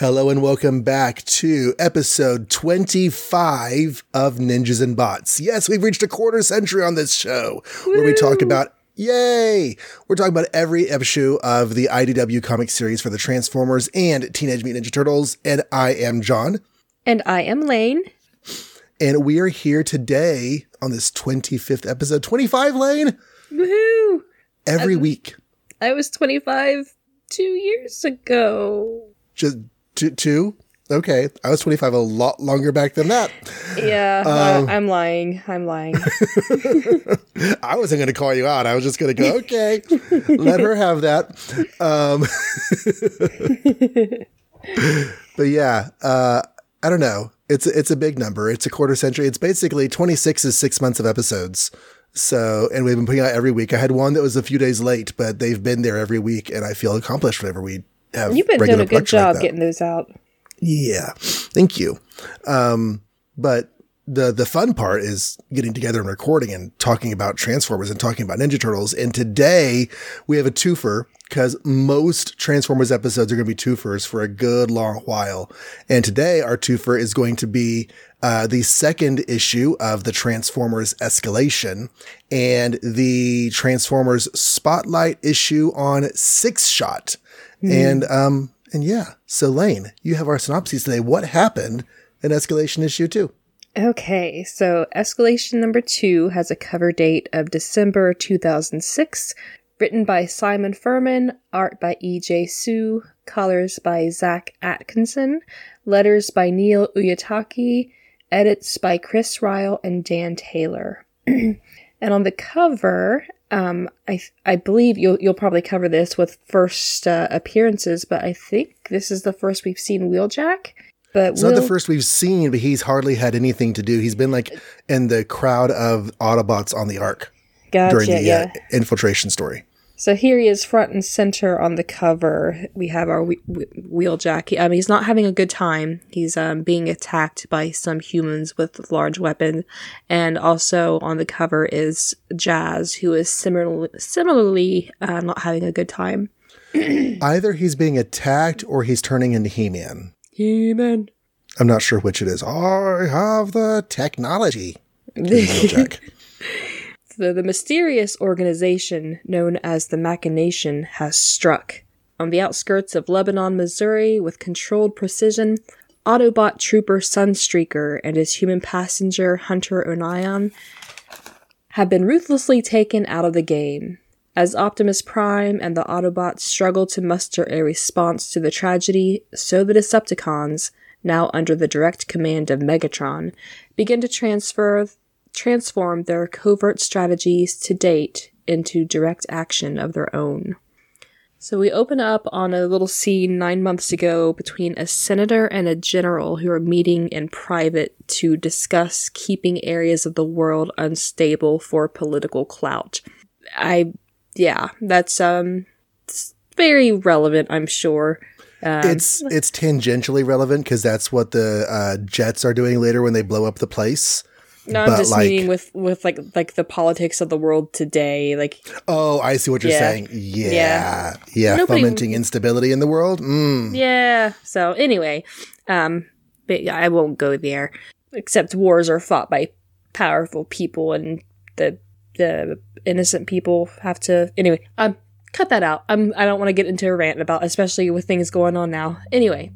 Hello and welcome back to episode 25 of Ninjas and Bots. Yes, we've reached a quarter century on this show where we talk about, we're talking about every issue of the IDW comic series for the Transformers and Teenage Mutant Ninja Turtles. And I am John. And I am Lane. And we are here today on this 25th episode. 25, Lane! Woohoo! Every week. I was 25 2 years ago. Just two? Okay. I was 25 a lot longer back than that. Yeah, I'm lying. I wasn't going to call you out. I was just going to go, okay, let her have that. But yeah, I don't know. It's a big number. It's a quarter century. It's basically 26 is 6 months of episodes. So, and we've been putting out every week. I had one that was a few days late, but they've been there every week, and I feel accomplished whenever we have. You've been doing a good job getting those out. Yeah, thank you. But the fun part is getting together and recording and talking about Transformers and talking about Ninja Turtles. And today we have a twofer because most Transformers episodes are going to be twofers for a good long while. And today our twofer is going to be the second issue of the Transformers Escalation and the Transformers Spotlight issue on Six Shot. And yeah, so Lane, you have our synopses today. What happened in Escalation issue 2? Okay, so Escalation number 2 has a cover date of December 2006, written by Simon Furman, art by E.J. Su, colors by Zach Atkinson, letters by Neil Uyatake, edits by Chris Ryle and Dan Taylor. And on the cover, I believe you'll probably cover this with first appearances, but I think this is the first we've seen Wheeljack. But it's not the first we've seen, but he's hardly had anything to do. He's been like in the crowd of Autobots on the Ark during the infiltration story. So here he is front and center on the cover. We have our Wheeljack. He's not having a good time. He's being attacked by some humans with large weapons. And also on the cover is Jazz, who is similarly not having a good time. Either he's being attacked or he's turning into He-Man. He-Man. I'm not sure which it is. I have the technology. Wheeljack. So the mysterious organization known as the Machination has struck. On the outskirts of Lebanon, Missouri, with controlled precision, Autobot trooper Sunstreaker and his human passenger Hunter Onion have been ruthlessly taken out of the game. As Optimus Prime and the Autobots struggle to muster a response to the tragedy, so the Decepticons, now under the direct command of Megatron, begin to transform their covert strategies to date into direct action of their own. So we open up on a little scene 9 months ago between a senator and a general who are meeting in private to discuss keeping areas of the world unstable for political clout. That's very relevant, I'm sure. It's tangentially relevant because that's what the Jets are doing later when they blow up the place. No, I'm just meaning with like the politics of the world today. Like, oh, I see what you're saying. Yeah. Fomenting instability in the world. Yeah. So anyway, but yeah, I won't go there. Except wars are fought by powerful people, and the innocent people have to. Anyway, cut that out. I don't want to get into a rant about, especially with things going on now. Anyway,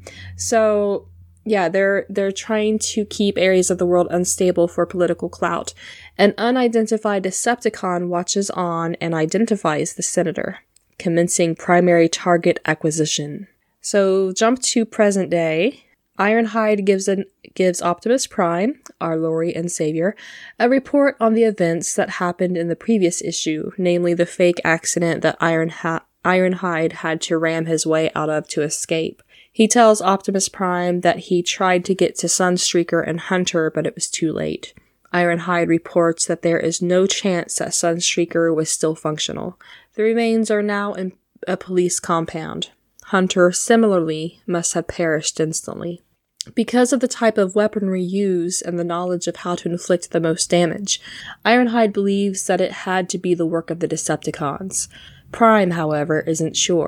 so. Yeah, they're trying to keep areas of the world unstable for political clout. An unidentified Decepticon watches on and identifies the senator, commencing primary target acquisition. So, jump to present day. Ironhide gives Optimus Prime, our Lord and Savior, a report on the events that happened in the previous issue, namely the fake accident that Ironhide had to ram his way out of to escape. He tells Optimus Prime that he tried to get to Sunstreaker and Hunter, but it was too late. Ironhide reports that there is no chance that Sunstreaker was still functional. The remains are now in a police compound. Hunter, similarly, must have perished instantly. Because of the type of weaponry used and the knowledge of how to inflict the most damage, Ironhide believes that it had to be the work of the Decepticons. Prime, however, isn't sure.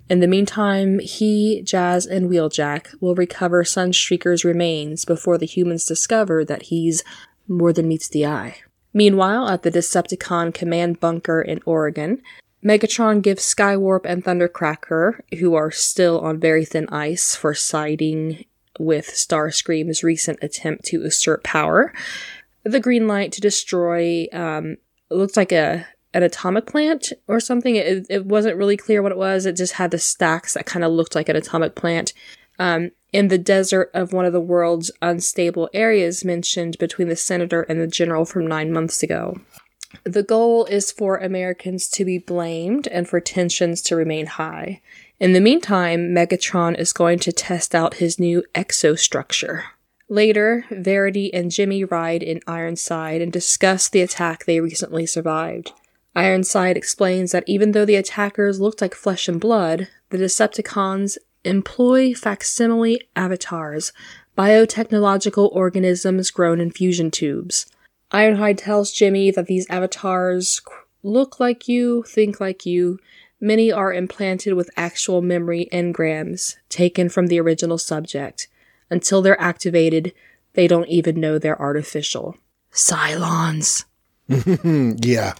In the meantime, he, Jazz, and Wheeljack will recover Sunstreaker's remains before the humans discover that he's more than meets the eye. Meanwhile, at the Decepticon command bunker in Oregon, Megatron gives Skywarp and Thundercracker, who are still on very thin ice for siding with Starscream's recent attempt to usurp power, the green light to destroy, it looks like an atomic plant or something. It wasn't really clear what it was. It just had the stacks that kind of looked like an atomic plant. In the desert of one of the world's unstable areas mentioned between the senator and the general from 9 months ago. The goal is for Americans to be blamed and for tensions to remain high. In the meantime, Megatron is going to test out his new exostructure. Later, Verity and Jimmy ride in Ironside and discuss the attack they recently survived. Ironside explains that even though the attackers looked like flesh and blood, the Decepticons employ facsimile avatars, biotechnological organisms grown in fusion tubes. Ironhide tells Jimmy that these avatars look like you, think like you. Many are implanted with actual memory engrams taken from the original subject. Until they're activated, they don't even know they're artificial. Cylons. Yeah.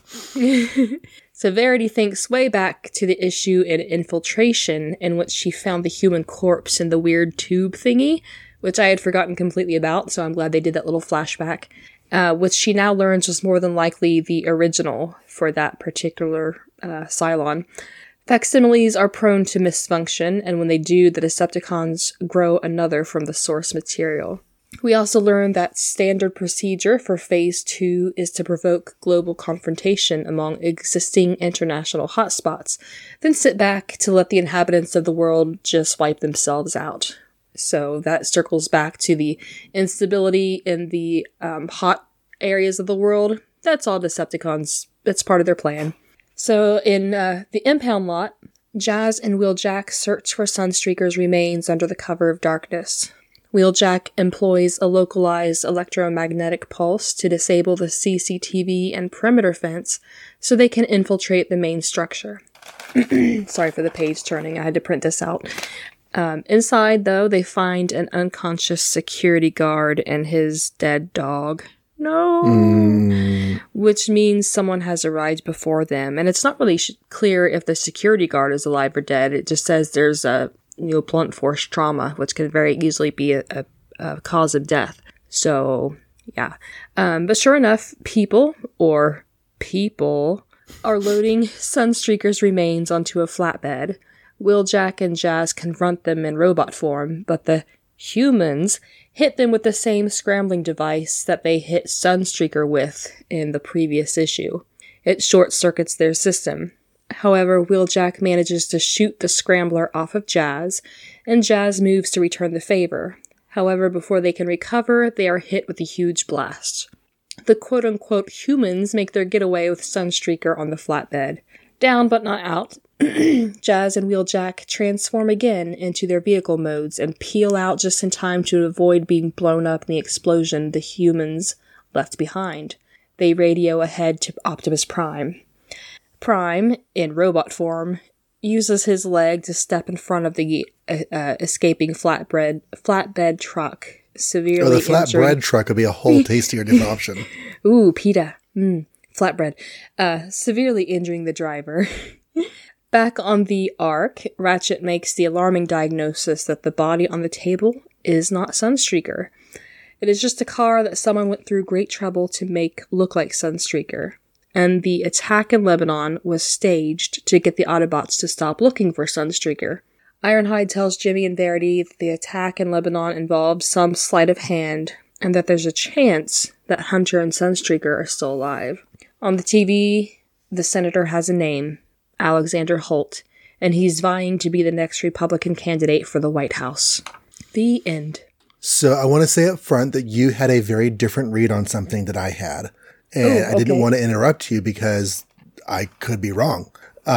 So Verity thinks way back to the issue in Infiltration, in which she found the human corpse in the weird tube thingy, which I had forgotten completely about, so I'm glad they did that little flashback, which she now learns was more than likely the original for that particular Cylon. Facsimiles are prone to misfunction, and when they do, the Decepticons grow another from the source material. We also learn that standard procedure for Phase 2 is to provoke global confrontation among existing international hotspots, then sit back to let the inhabitants of the world just wipe themselves out. So that circles back to the instability in the hot areas of the world. That's all Decepticons. That's part of their plan. So in the impound lot, Jazz and Wheeljack search for Sunstreaker's remains under the cover of darkness. Wheeljack employs a localized electromagnetic pulse to disable the CCTV and perimeter fence so they can infiltrate the main structure. Sorry for the page turning, I had to print this out. Inside, though, they find an unconscious security guard and his dead dog. No! Which means someone has arrived before them, and it's not really clear if the security guard is alive or dead. It just says there's a blunt force trauma, which could very easily be a cause of death. So, yeah. But sure enough, people are loading Sunstreaker's remains onto a flatbed. Wheeljack and Jazz confront them in robot form, but the humans hit them with the same scrambling device that they hit Sunstreaker with in the previous issue. It short-circuits their system. However, Wheeljack manages to shoot the scrambler off of Jazz, and Jazz moves to return the favor. However, before they can recover, they are hit with a huge blast. The quote-unquote humans make their getaway with Sunstreaker on the flatbed. Down but not out, Jazz and Wheeljack transform again into their vehicle modes and peel out just in time to avoid being blown up in the explosion the humans left behind. They radio ahead to Optimus Prime. Prime, in robot form, uses his leg to step in front of the escaping flatbed truck, severely the flatbread truck would be a whole tastier different option. Ooh, pita. Flatbread. Severely injuring the driver. Back on the Ark, Ratchet makes the alarming diagnosis that the body on the table is not Sunstreaker. It is just a car that someone went through great trouble to make look like Sunstreaker. And the attack in Lebanon was staged to get the Autobots to stop looking for Sunstreaker. Ironhide tells Jimmy and Verity that the attack in Lebanon involved some sleight of hand, and that there's a chance that Hunter and Sunstreaker are still alive. On the TV, the senator has a name, Alexander Holt, and he's vying to be the next Republican candidate for the White House. The end. So I want to say up front that you had a very different read on something that I had. And I didn't want to interrupt you because I could be wrong.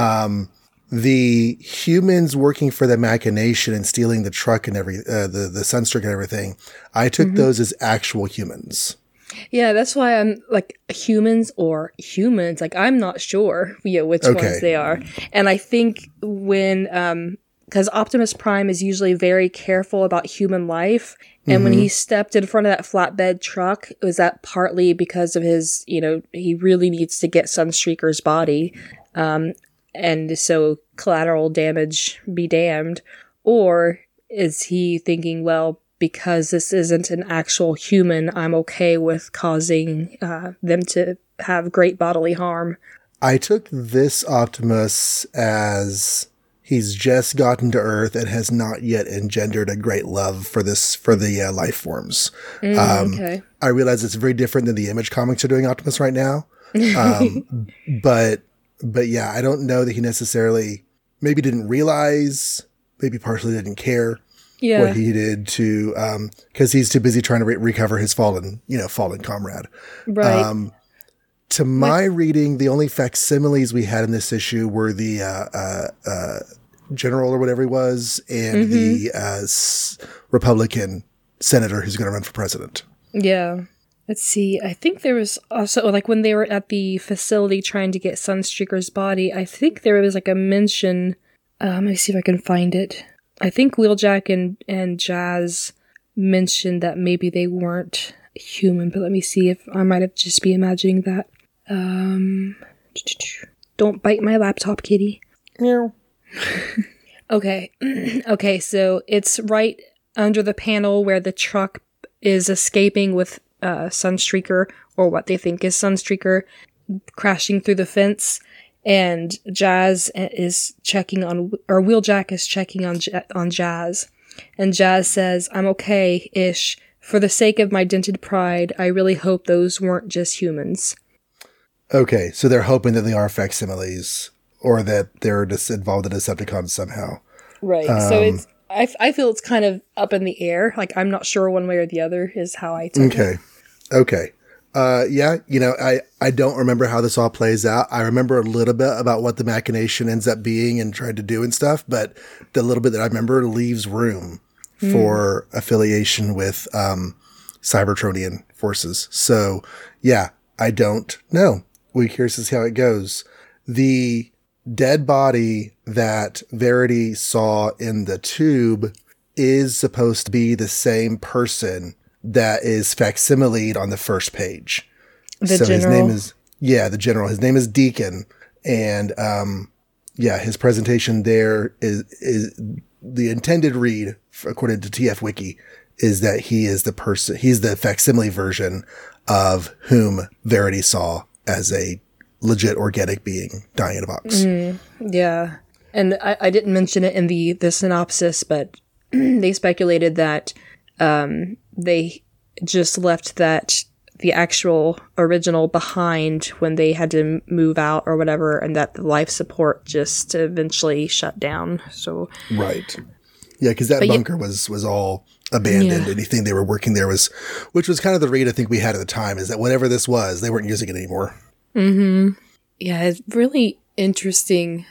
The humans working for the machination and stealing the truck and the Sunstreaker and everything, I took those as actual humans. Yeah, that's why I'm like humans or humans. Like I'm not sure, which ones they are. And I think when because Optimus Prime is usually very careful about human life, and when he stepped in front of that flatbed truck, was that partly because of his, he really needs to get Sunstreaker's body, and so collateral damage be damned, or is he thinking, well, because this isn't an actual human, I'm okay with causing them to have great bodily harm? I took this Optimus as he's just gotten to Earth and has not yet engendered a great love for the life forms. Okay. I realize it's very different than the Image comics are doing Optimus right now. But yeah, I don't know that he necessarily maybe didn't realize, maybe partially didn't care. Yeah. What he did to, because he's too busy trying to recover his fallen comrade. Right. To my reading, the only facsimiles we had in this issue were the general or whatever he was, and the Republican senator who's going to run for president. Yeah. Let's see. I think there was also, like, when they were at the facility trying to get Sunstreaker's body, I think there was, like, a mention. Let me see if I can find it. I think Wheeljack and Jazz mentioned that maybe they weren't human, but let me see if I might have just be imagining that. Don't bite my laptop, kitty. Meow. Okay. Okay, so it's right under the panel where the truck is escaping with Sunstreaker, or what they think is Sunstreaker, crashing through the fence. And Jazz is checking on, or Wheeljack is checking on Jazz. And Jazz says, I'm okay-ish. For the sake of my dented pride, I really hope those weren't just humans. Okay, so they're hoping that they are facsimiles, or that they're just involved in Decepticons somehow. Right, so it's, I feel it's kind of up in the air. Like, I'm not sure one way or the other is how I took it. Okay. Yeah, I don't remember how this all plays out. I remember a little bit about what the machination ends up being and trying to do and stuff, but the little bit that I remember leaves room for affiliation with Cybertronian forces. So, yeah, I don't know. We're curious to see how it goes. The dead body that Verity saw in the tube is supposed to be the same person that is facsimiled on the first page. The general. His name is, the general. His name is Deacon. And, his presentation there is the intended read, according to TF Wiki, is that he is the person, he's the facsimile version of whom Verity saw as a legit organic being dying in a box. Yeah. And I didn't mention it in the synopsis, but they speculated that they just left the actual original behind when they had to move out or whatever, and that the life support just eventually shut down. So right. Yeah, because that bunker was all abandoned. Yeah. Anything they were working there which was kind of the read I think we had at the time, is that whatever this was, they weren't using it anymore. Mm-hmm. Yeah, it's really interesting.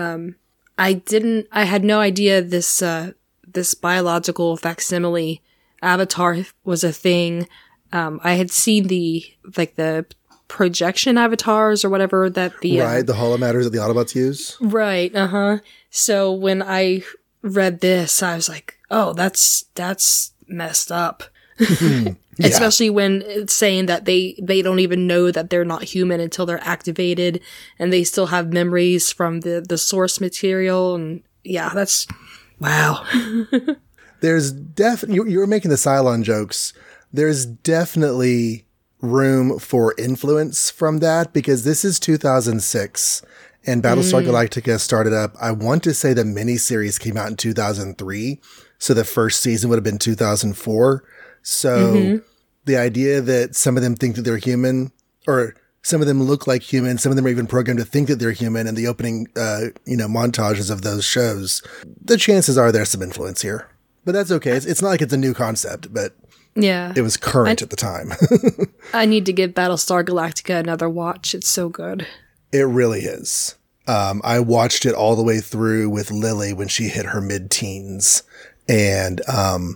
I had no idea this biological facsimile avatar was a thing. I had seen the projection avatars or whatever that the holomatters that the Autobots use. Right. So when I read this, I was like, oh, that's messed up. Yeah. Especially when it's saying that they don't even know that they're not human until they're activated, and they still have memories from the source material. And yeah, that's wow. There's definitely, you were making the Cylon jokes. There's definitely room for influence from that, because this is 2006 and Battlestar Galactica started up. I want to say the miniseries came out in 2003. So the first season would have been 2004. So the idea that some of them think that they're human, or some of them look like humans, some of them are even programmed to think that they're human in the opening, montages of those shows, the chances are there's some influence here. But that's okay. It's not like it's a new concept, but yeah, it was current at the time. I need to give Battlestar Galactica another watch. It's so good. It really is. I watched it all the way through with Lily when she hit her mid-teens. And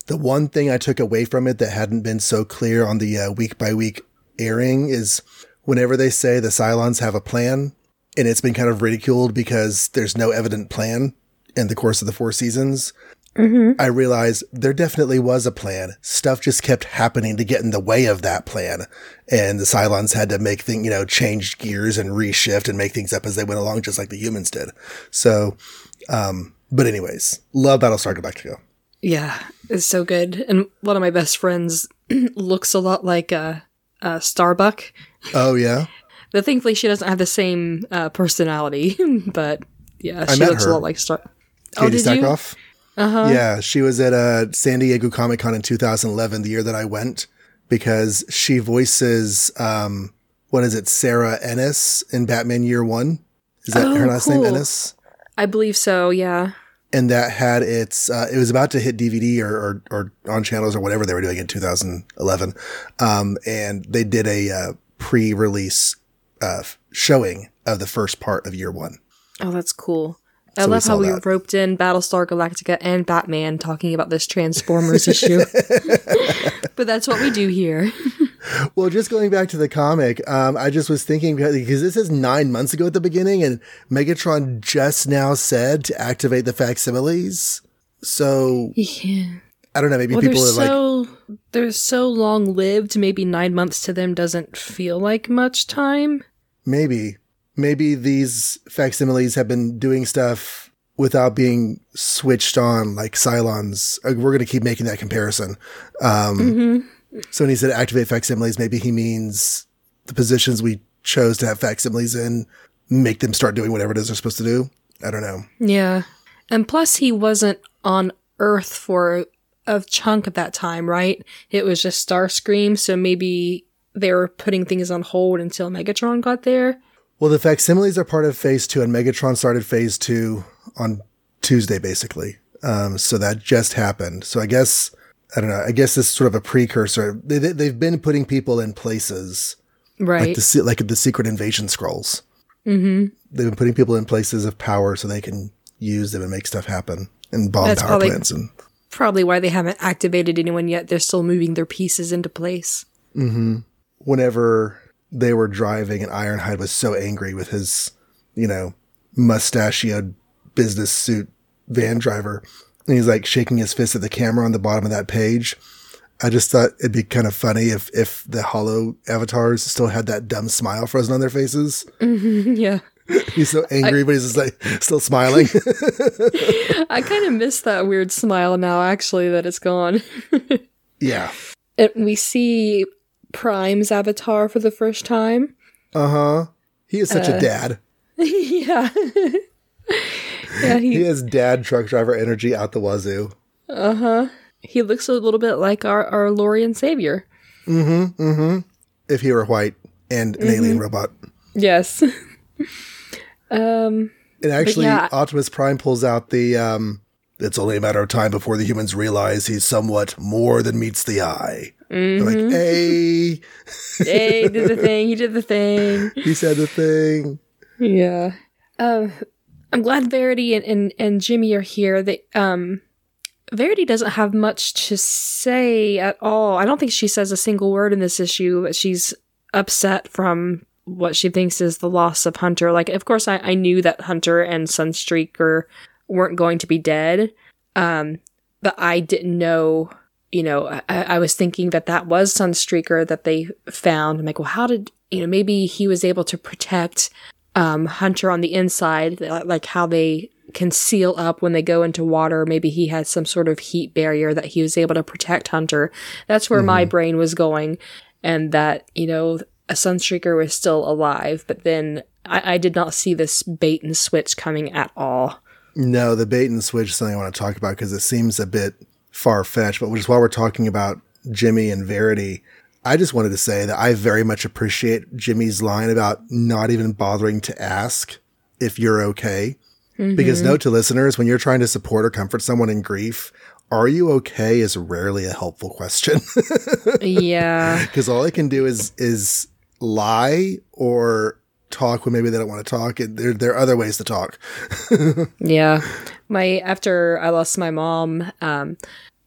The one thing I took away from it that hadn't been so clear on the week by week airing is whenever they say the Cylons have a plan, and it's been kind of ridiculed because there's no evident plan in the course of the 4 seasons. I realized there definitely was a plan. Stuff just kept happening to get in the way of that plan. And the Cylons had to make things, change gears and reshift and make things up as they went along, just like the humans did. So, but anyways, love Battlestar Galactica. Yeah, it's so good. And one of my best friends looks a lot like Starbuck. Oh, yeah? But thankfully, she doesn't have the same personality. But yeah, she looks a lot like Starbuck. Katie Stackhoff? Yeah, she was at San Diego Comic-Con in 2011, the year that I went, because she voices, Sarah Ennis in Batman Year One? Is that her last name, Ennis? I believe so, yeah. And that had it was about to hit DVD or on channels or whatever they were doing in 2011. And they did a pre-release showing of the first part of Year One. Oh, that's cool. I love how we roped in Battlestar Galactica and Batman talking about this Transformers issue. But that's what we do here. Well, just going back to the comic, I just was thinking, because this is 9 months ago at the beginning, and Megatron just now said to activate the facsimiles. So, yeah. I don't know, maybe people are they're so long-lived, maybe 9 months to them doesn't feel like much time. Maybe these facsimiles have been doing stuff without being switched on like Cylons. We're going to keep making that comparison. So when he said activate facsimiles, maybe he means the positions we chose to have facsimiles in, make them start doing whatever it is they're supposed to do. I don't know. Yeah. And plus he wasn't on Earth for a chunk of that time, right? It was just Starscream. So maybe they were putting things on hold until Megatron got there. Well, the facsimiles are part of Phase 2, and Megatron started Phase 2 on Tuesday, basically. So that just happened. So I guess this is sort of a precursor. They've been putting people in places. Right. Like the Secret Invasion Scrolls. They've been putting people in places of power so they can use them and make stuff happen and bomb power plants. And probably why they haven't activated anyone yet. They're still moving their pieces into place. Whenever they were driving and Ironhide was so angry with his, mustachioed business suit van driver. And he's like shaking his fist at the camera on the bottom of that page. I just thought it'd be kind of funny if the holo avatars still had that dumb smile frozen on their faces. Yeah. He's so angry, but he's just like still smiling. I kind of miss that weird smile now, actually, that it's gone. Yeah. We see Prime's avatar for the first time. He is such a dad. Yeah. Yeah, he has dad truck driver energy out the wazoo. He looks a little bit like our Lorian savior. If he were white and an alien robot. Yes. And actually, Optimus Prime pulls out the, it's only a matter of time before the humans realize he's somewhat more than meets the eye. They're like, hey. Hey, did the thing. He did the thing. He said the thing. Yeah. I'm glad Verity and Jimmy are here. Verity doesn't have much to say at all. I don't think she says a single word in this issue, but she's upset from what she thinks is the loss of Hunter. Like, of course, I knew that Hunter and Sunstreaker weren't going to be dead, but I didn't know, I was thinking that was Sunstreaker that they found. I'm like, well, how did, maybe he was able to protect Hunter on the inside, like how they can seal up when they go into water. Maybe he had some sort of heat barrier that he was able to protect Hunter. That's where my brain was going. And that, a Sunstreaker was still alive. But then I did not see this bait and switch coming at all. No, the bait and switch is something I want to talk about because it seems a bit far-fetched. But just while we're talking about Jimmy and Verity, I just wanted to say that I very much appreciate Jimmy's line about not even bothering to ask if you're okay. Because note to listeners, when you're trying to support or comfort someone in grief, are you okay is rarely a helpful question. Yeah. Because all they can do is lie or talk when maybe they don't want to talk. There are other ways to talk. Yeah. After I lost my mom,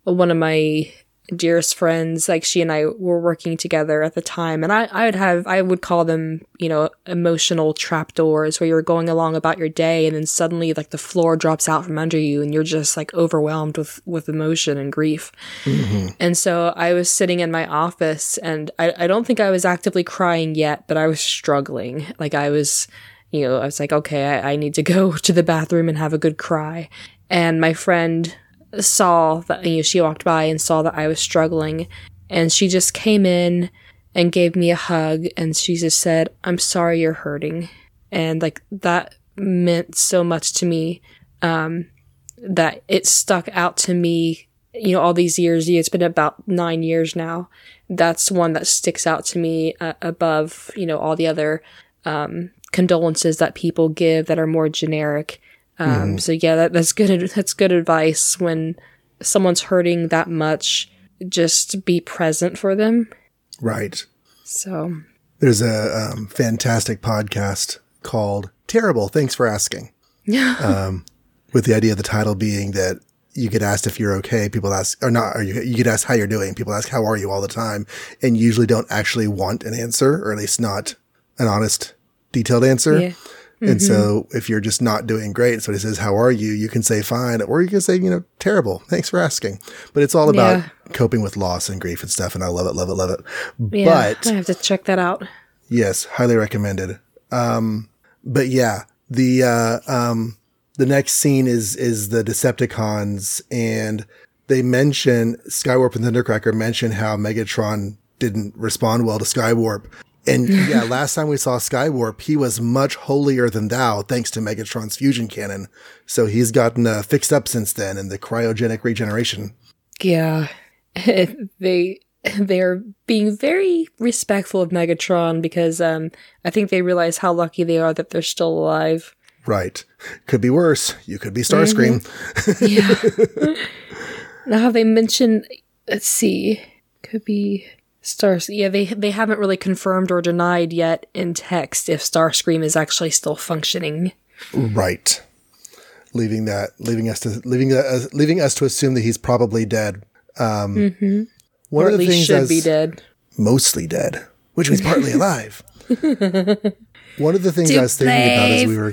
one of my dearest friends, like she and I were working together at the time, and I would call them, you know, emotional trapdoors, where you're going along about your day and then suddenly like the floor drops out from under you and you're just like overwhelmed with emotion and grief. Mm-hmm. And so I was sitting in my office, and I don't think I was actively crying yet, but I was struggling. Like I was like, okay, I need to go to the bathroom and have a good cry. And my friend saw that, you know, she walked by and saw that I was struggling, and she just came in and gave me a hug, and she just said, "I'm sorry you're hurting." And like that meant so much to me, that it stuck out to me, you know, all these years. It's been about 9 years now. That's one that sticks out to me above, you know, all the other condolences that people give that are more generic. So yeah, that's good. That's good advice. When someone's hurting that much, just be present for them. Right. So there's a fantastic podcast called Terrible, Thanks for Asking. With the idea of the title being that you get asked if you're okay. People ask, or not, or you get asked how you're doing. People ask, how are you, all the time, and usually don't actually want an answer, or at least not an honest, detailed answer. Yeah. And so if you're just not doing great, so he says, how are you? You can say fine, or you can say, you know, terrible. Thanks for asking. But it's all about coping with loss and grief and stuff. And I love it, love it, love it. Yeah, but I have to check that out. Yes. Highly recommended. But yeah, the next scene is the Decepticons, and they mention Skywarp and Thundercracker mention how Megatron didn't respond well to Skywarp. And yeah, last time we saw Skywarp, he was much holier than thou thanks to Megatron's fusion cannon. So he's gotten fixed up since then in the cryogenic regeneration. Yeah. They're being very respectful of Megatron because I think they realize how lucky they are that they're still alive. Right. Could be worse. You could be Starscream. Yeah. Now have they mentioned, let's see, could be Stars. Yeah, they haven't really confirmed or denied yet in text if Starscream is actually still functioning. Right. Leaving us to assume that he's probably dead. One or of at the least things should be dead. Mostly dead, which means partly alive. One of the things I was thinking about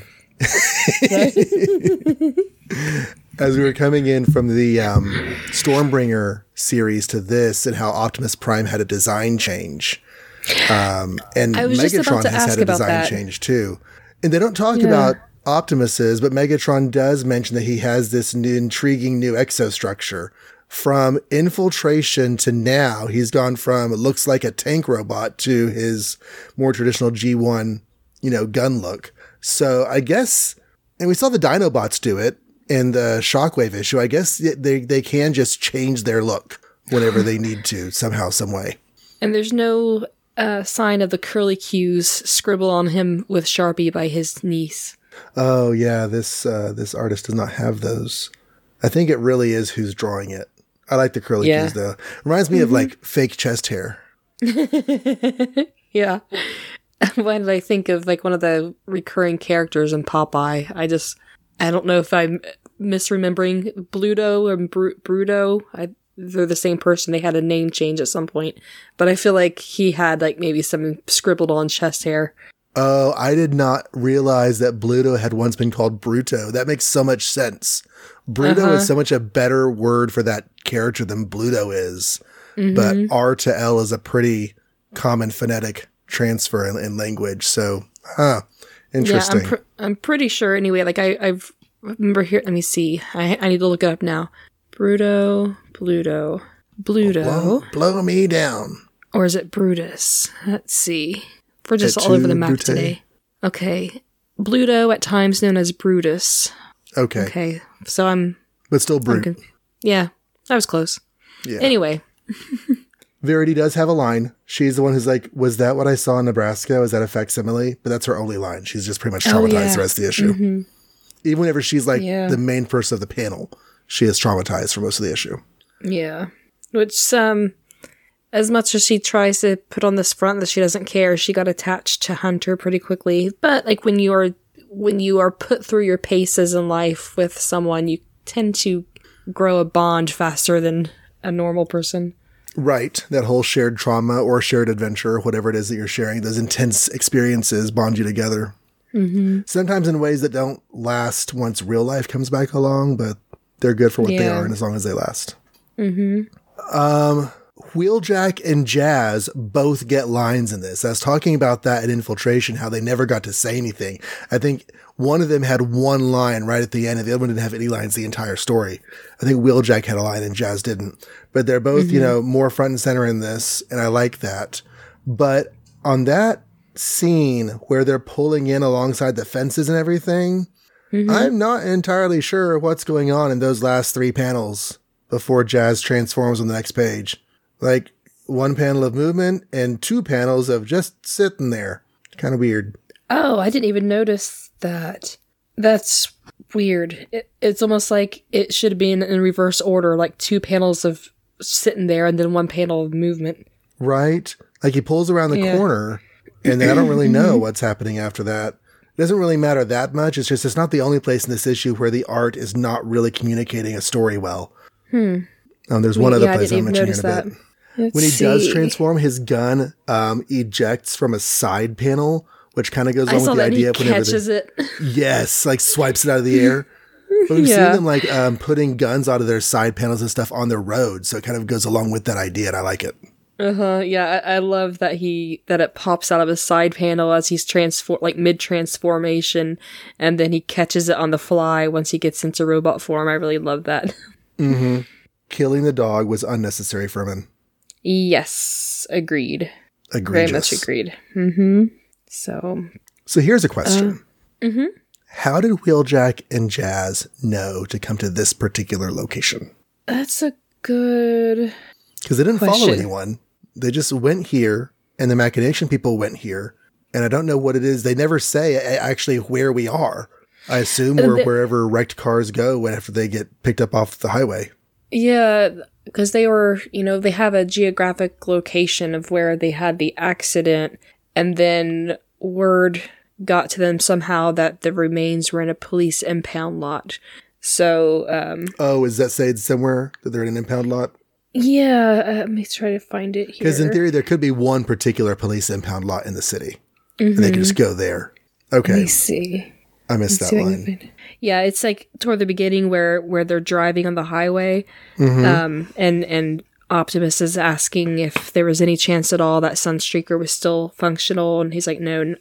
as we were coming in from the Stormbringer series to this, and how Optimus Prime had a design change. And Megatron has had a design change too. And they don't talk about Optimus's, but Megatron does mention that he has this intriguing new exostructure. From infiltration to now, he's gone from, it looks like a tank robot, to his more traditional G1, you know, gun look. So I guess, and we saw the Dinobots do it in the Shockwave issue. I guess they can just change their look whenever they need to, somehow, some way. And there's no sign of the curly cues scribbled on him with Sharpie by his niece. Oh yeah, this artist does not have those. I think it really is who's drawing it. I like the curly cues though. Reminds me of like fake chest hair. Yeah. Why did I think of like one of the recurring characters in Popeye? I don't know if I'm misremembering Bluto or Bruto. They're the same person. They had a name change at some point, but I feel like he had like maybe some scribbled on chest hair. Oh, I did not realize that Bluto had once been called Bruto. That makes so much sense. Bruto is so much a better word for that character than Bluto is. But R to L is a pretty common phonetic transfer in language. So, interesting. Yeah, I'm pretty sure anyway. Like I remember here. Let me see. I need to look it up now. Bluto. Blow me down. Or is it Brutus? Let's see. We're just all over the map today. Okay. Bluto, at times known as Brutus. Okay. So but still Brute. Yeah. I was close. Yeah. Anyway. Verity does have a line. She's the one who's like, was that what I saw in Nebraska? Was that a facsimile? But that's her only line. She's just pretty much traumatized the rest of the issue. Even whenever she's like the main person of the panel, she is traumatized for most of the issue. Yeah. Which, as much as she tries to put on this front that she doesn't care, she got attached to Hunter pretty quickly. But like when you are put through your paces in life with someone, you tend to grow a bond faster than a normal person. Right. That whole shared trauma or shared adventure, whatever it is that you're sharing, those intense experiences bond you together. Mm-hmm. Sometimes in ways that don't last once real life comes back along, but they're good for what they are and as long as they last. Mm-hmm. Wheeljack and Jazz both get lines in this. I was talking about that in Infiltration, how they never got to say anything. I think one of them had one line right at the end and the other one didn't have any lines the entire story. I think Wheeljack had a line and Jazz didn't. But they're both, more front and center in this, and I like that. But on that scene where they're pulling in alongside the fences and everything, I'm not entirely sure what's going on in those last 3 panels before Jazz transforms on the next page. Like 1 panel of movement and 2 panels of just sitting there. Kind of weird. Oh, I didn't even notice that. That's weird. It's almost like it should be in reverse order, like 2 panels of sitting there and then 1 panel of movement. Right? Like he pulls around the corner and then I don't really know what's happening after that. It doesn't really matter that much. It's just, it's not the only place in this issue where the art is not really communicating a story well. There's one other place I'll mention here in a bit. When he does transform, his gun ejects from a side panel, which kind of goes along with the idea of whenever catches it. Yes, like swipes it out of the air. But we've seen them like putting guns out of their side panels and stuff on the road, so it kind of goes along with that idea, and I like it. Yeah, I love that it pops out of his side panel as he's mid transformation, and then he catches it on the fly once he gets into robot form. I really love that. Killing the dog was unnecessary for him. Yes, agreed. Egregious. Very much agreed. So here's a question. How did Wheeljack and Jazz know to come to this particular location? That's a good Because they didn't follow anyone. They just went here, and the Machination people went here. And I don't know what it is. They never say actually where we are. I assume we're wherever wrecked cars go after they get picked up off the highway. Yeah, because they were, they have a geographic location of where they had the accident, and then word got to them somehow that the remains were in a police impound lot. So, is that said somewhere that they're in an impound lot? Yeah, let me try to find it here. Because in theory, there could be one particular police impound lot in the city. And they could just go there. Okay. Let me see. I missed that line. Yeah, it's like toward the beginning where they're driving on the highway, and Optimus is asking if there was any chance at all that Sunstreaker was still functional, and he's like, no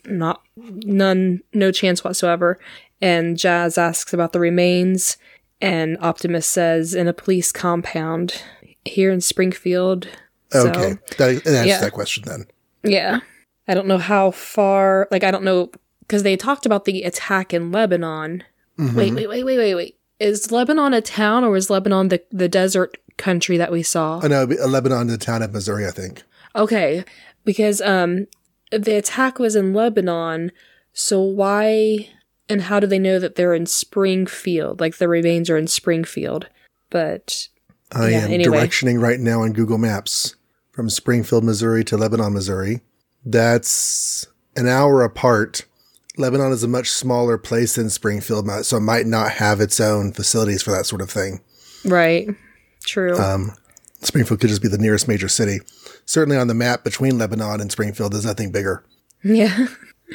chance whatsoever. And Jazz asks about the remains, and Optimus says in a police compound here in Springfield. Okay, that answers that question then. Yeah, I don't know how far. Like I don't know. Because they talked about the attack in Lebanon. Wait. Is Lebanon a town, or is Lebanon the desert country that we saw? Oh, no, Lebanon, the town of Missouri, I think. Okay. Because the attack was in Lebanon, so why and how do they know that they're in Springfield? Like the remains are in Springfield. But I am directioning right now on Google Maps from Springfield, Missouri to Lebanon, Missouri. That's an hour apart. Lebanon is a much smaller place than Springfield, so it might not have its own facilities for that sort of thing. Right. True. Springfield could just be the nearest major city. Certainly on the map between Lebanon and Springfield, there's nothing bigger. Yeah.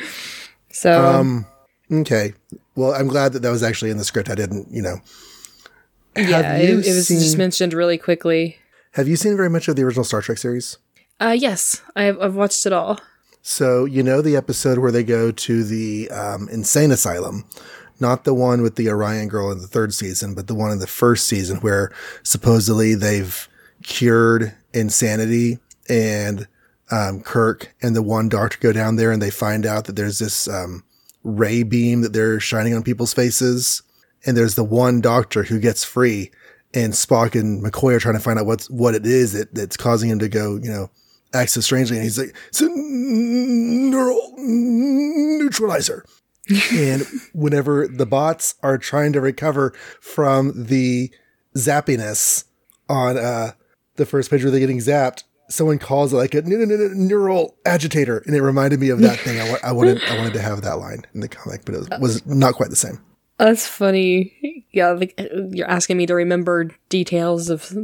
So. Okay. Well, I'm glad that was actually in the script. I didn't, Yeah, it was just mentioned really quickly. Have you seen very much of the original Star Trek series? Yes. I've watched it all. So, the episode where they go to the insane asylum, not the one with the Orion girl in the 3rd season, but the one in the 1st season where supposedly they've cured insanity, and Kirk and the one doctor go down there and they find out that there's this ray beam that they're shining on people's faces. And there's the one doctor who gets free, and Spock and McCoy are trying to find out what it is that's causing him to go, act so strangely. And he's like, it's a neural neutralizer. And whenever the bots are trying to recover from the zappiness on the first page where they're getting zapped, someone calls it like a neural agitator. And it reminded me of that thing. I wanted to have that line in the comic, but it was not quite the same. That's funny. Yeah, like, you're asking me to remember details of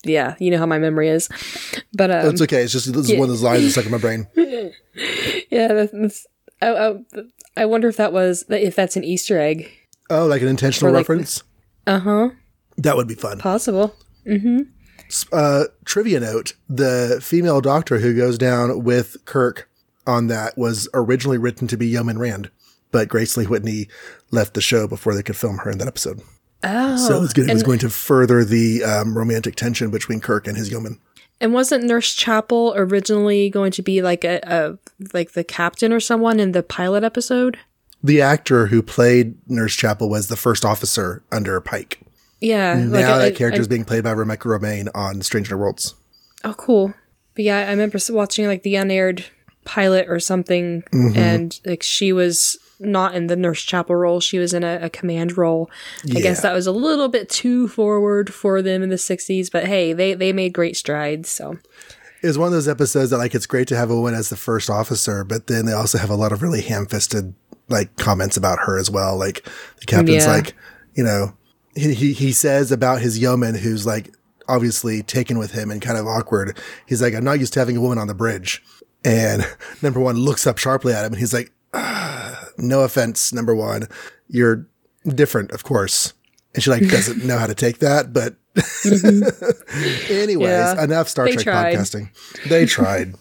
yeah, you know how my memory is. But it's okay. It's just this is one of those lines that's stuck in my brain. Yeah, I wonder if that's an Easter egg. Oh, like an intentional reference? That would be fun. Possible. Trivia note, the female doctor who goes down with Kirk on that was originally written to be Yeoman Rand, but Grace Lee Whitney left the show before they could film her in that episode. Oh. So it was going to further the romantic tension between Kirk and his yeoman. And wasn't Nurse Chapel originally going to be like like the captain or someone in the pilot episode? The actor who played Nurse Chapel was the first officer under Pike. Yeah. Now that character is being played by Rebecca Romaine on Stranger Worlds. Oh, cool. But yeah, I remember watching like the unaired pilot or something, and like she was not in the Nurse Chapel role. She was in a command role. I guess that was a little bit too forward for them in the 60s, but hey, they made great strides. So it was one of those episodes that like, it's great to have a woman as the first officer, but then they also have a lot of really ham-fisted like comments about her as well. Like the captain's like, you know, he says about his yeoman who's like obviously taken with him and kind of awkward. He's like, I'm not used to having a woman on the bridge. And number one looks up sharply at him and he's like, no offense, number one, you're different, of course. And she like doesn't know how to take that, but anyways, enough Star Trek podcasting. They tried.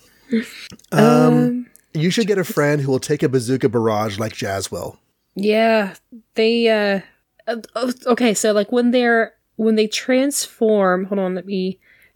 You should get a friend who will take a bazooka barrage like Jazz will. Yeah, they okay, so like when they transform, hold on, they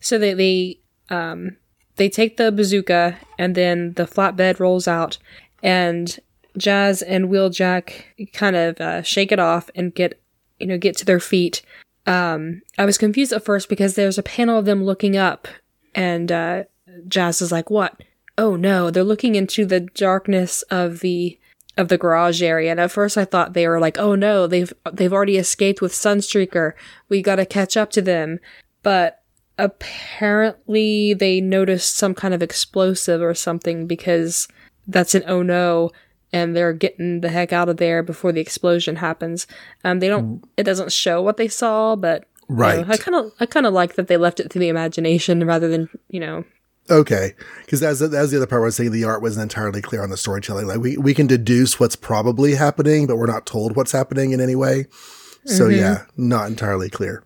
take the bazooka and then the flatbed rolls out and Jazz and Wheeljack kind of shake it off and get to their feet. I was confused at first because there's a panel of them looking up and Jazz is like, what? Oh no, they're looking into the darkness of the garage area. And at first I thought they were like, oh no, they've already escaped with Sunstreaker. We gotta catch up to them. But apparently they noticed some kind of explosive or something because that's an oh no, and they're getting the heck out of there before the explosion happens. It doesn't show what they saw, but right. I kind of like that they left it to the imagination rather than, Okay, because that was the other part where I was saying the art wasn't entirely clear on the storytelling. Like we can deduce what's probably happening, but we're not told what's happening in any way. So yeah, not entirely clear.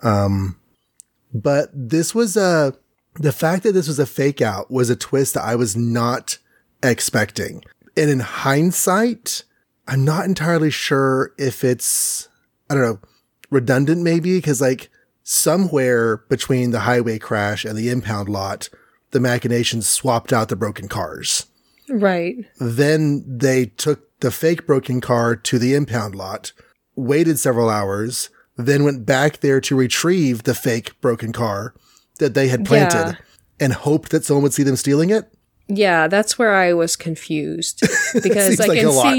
But this was the fact that this was a fake out was a twist that I was not expecting. And in hindsight, I'm not entirely sure if it's, I don't know, redundant maybe, because like somewhere between the highway crash and the impound lot, the machinations swapped out the broken cars. Right. Then they took the fake broken car to the impound lot, waited several hours, then went back there to retrieve the fake broken car that they had planted and hoped that someone would see them stealing it. Yeah, that's where I was confused because I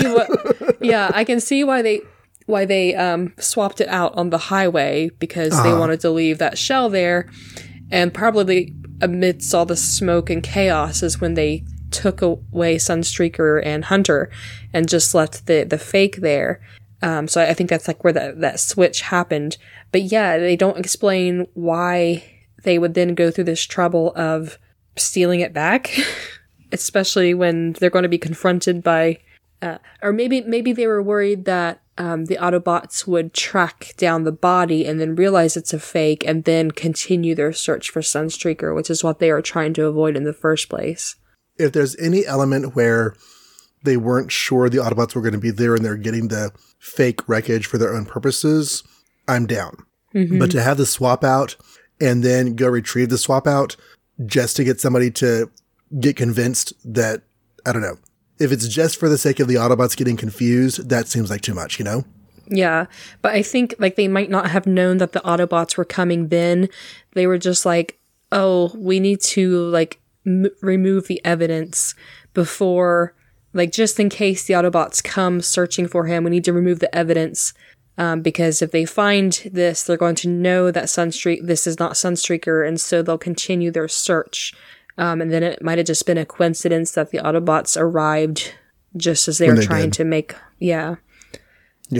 can see why they swapped it out on the highway because they wanted to leave that shell there, and probably amidst all the smoke and chaos is when they took away Sunstreaker and Hunter and just left the fake there. So I think that's like where that switch happened. But yeah, they don't explain why they would then go through this trouble of stealing it back, especially when they're going to be confronted by, or maybe they were worried that the Autobots would track down the body and then realize it's a fake and then continue their search for Sunstreaker, which is what they are trying to avoid in the first place. If there's any element where they weren't sure the Autobots were going to be there and they're getting the fake wreckage for their own purposes, I'm down. But to have the swap out and then go retrieve the swap out just to get somebody to get convinced that, I don't know, if it's just for the sake of the Autobots getting confused, that seems like too much, Yeah, but I think like they might not have known that the Autobots were coming then. They were just like, oh, we need to like remove the evidence before, like just in case the Autobots come searching for him, we need to remove the evidence. Because if they find this, they're going to know that this is not Sunstreaker, and so they'll continue their search. And then it might have just been a coincidence that the Autobots arrived just as they were trying to make, Yeah.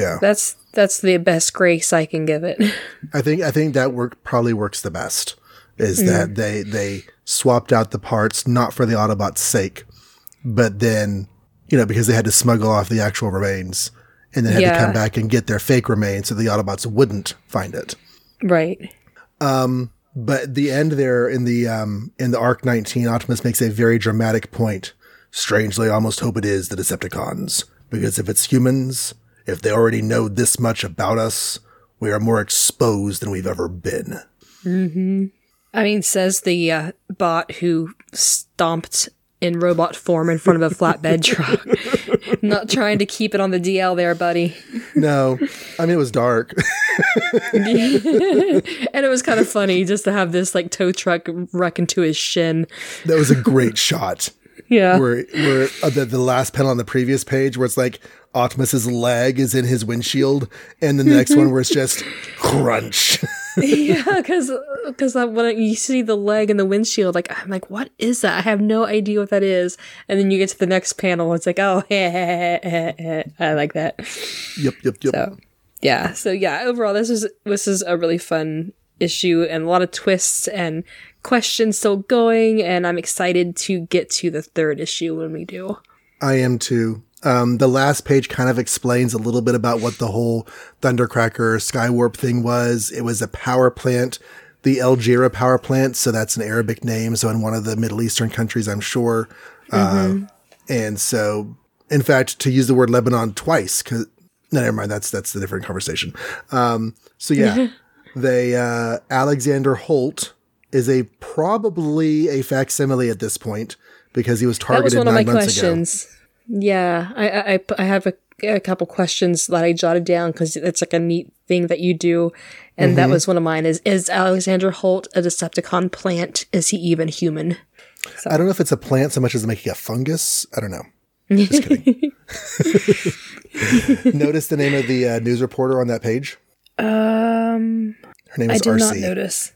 That's the best grace I can give it. I think that probably works the best. is that they swapped out the parts not for the Autobots' sake, but then, because they had to smuggle off the actual remains and then had to come back and get their fake remains so the Autobots wouldn't find it. Right. But at the end there in the Arc 19, Optimus makes a very dramatic point. Strangely, I almost hope it is the Decepticons, because if it's humans, if they already know this much about us, we are more exposed than we've ever been. Mm-hmm. I mean, says the bot who stomped in robot form in front of a flatbed truck. Not trying to keep it on the DL there, buddy. No. I mean, it was dark. And it was kind of funny just to have this tow truck wreck into his shin. That was a great shot. Yeah. Where the last panel on the previous page where it's Optimus's leg is in his windshield, and then the next one where it's just crunch. Yeah, because when you see the leg in the windshield, I'm like, what is that? I have no idea what that is. And then you get to the next panel, it's oh, I like that. Yep. So overall, this is a really fun issue and a lot of twists and questions still going, and I'm excited to get to the third issue when we do. I am too. The last page kind of explains a little bit about what the whole Thundercracker Skywarp thing was. It was a power plant, the El Jira power plant. So that's an Arabic name. So in one of the Middle Eastern countries, I'm sure. And so, in fact, to use the word Lebanon twice, no, never mind. That's a different conversation. Alexander Holt is probably a facsimile at this point because he was targeted 9 months ago. That was one of my questions. Yeah, I have a couple questions that I jotted down because it's a neat thing that you do, and that was one of mine. Is Alexander Holt a Decepticon plant? Is he even human? So. I don't know if it's a plant so much as making a fungus. I don't know. Just kidding. Notice the name of the news reporter on that page? Her name is RC. I did not notice.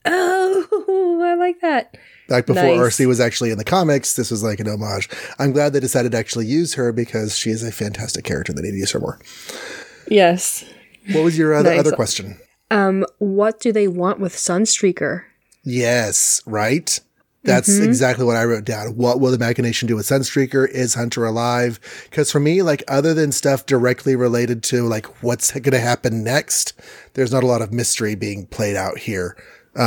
Oh, I like that. Back before RC was actually in the comics, this was an homage. I'm glad they decided to actually use her because she is a fantastic character. They need to use her more. Yes. What was your other question? What do they want with Sunstreaker? Yes, right? That's exactly what I wrote down. What will the Machination do with Sunstreaker? Is Hunter alive? Because for me, other than stuff directly related to what's going to happen next, there's not a lot of mystery being played out here.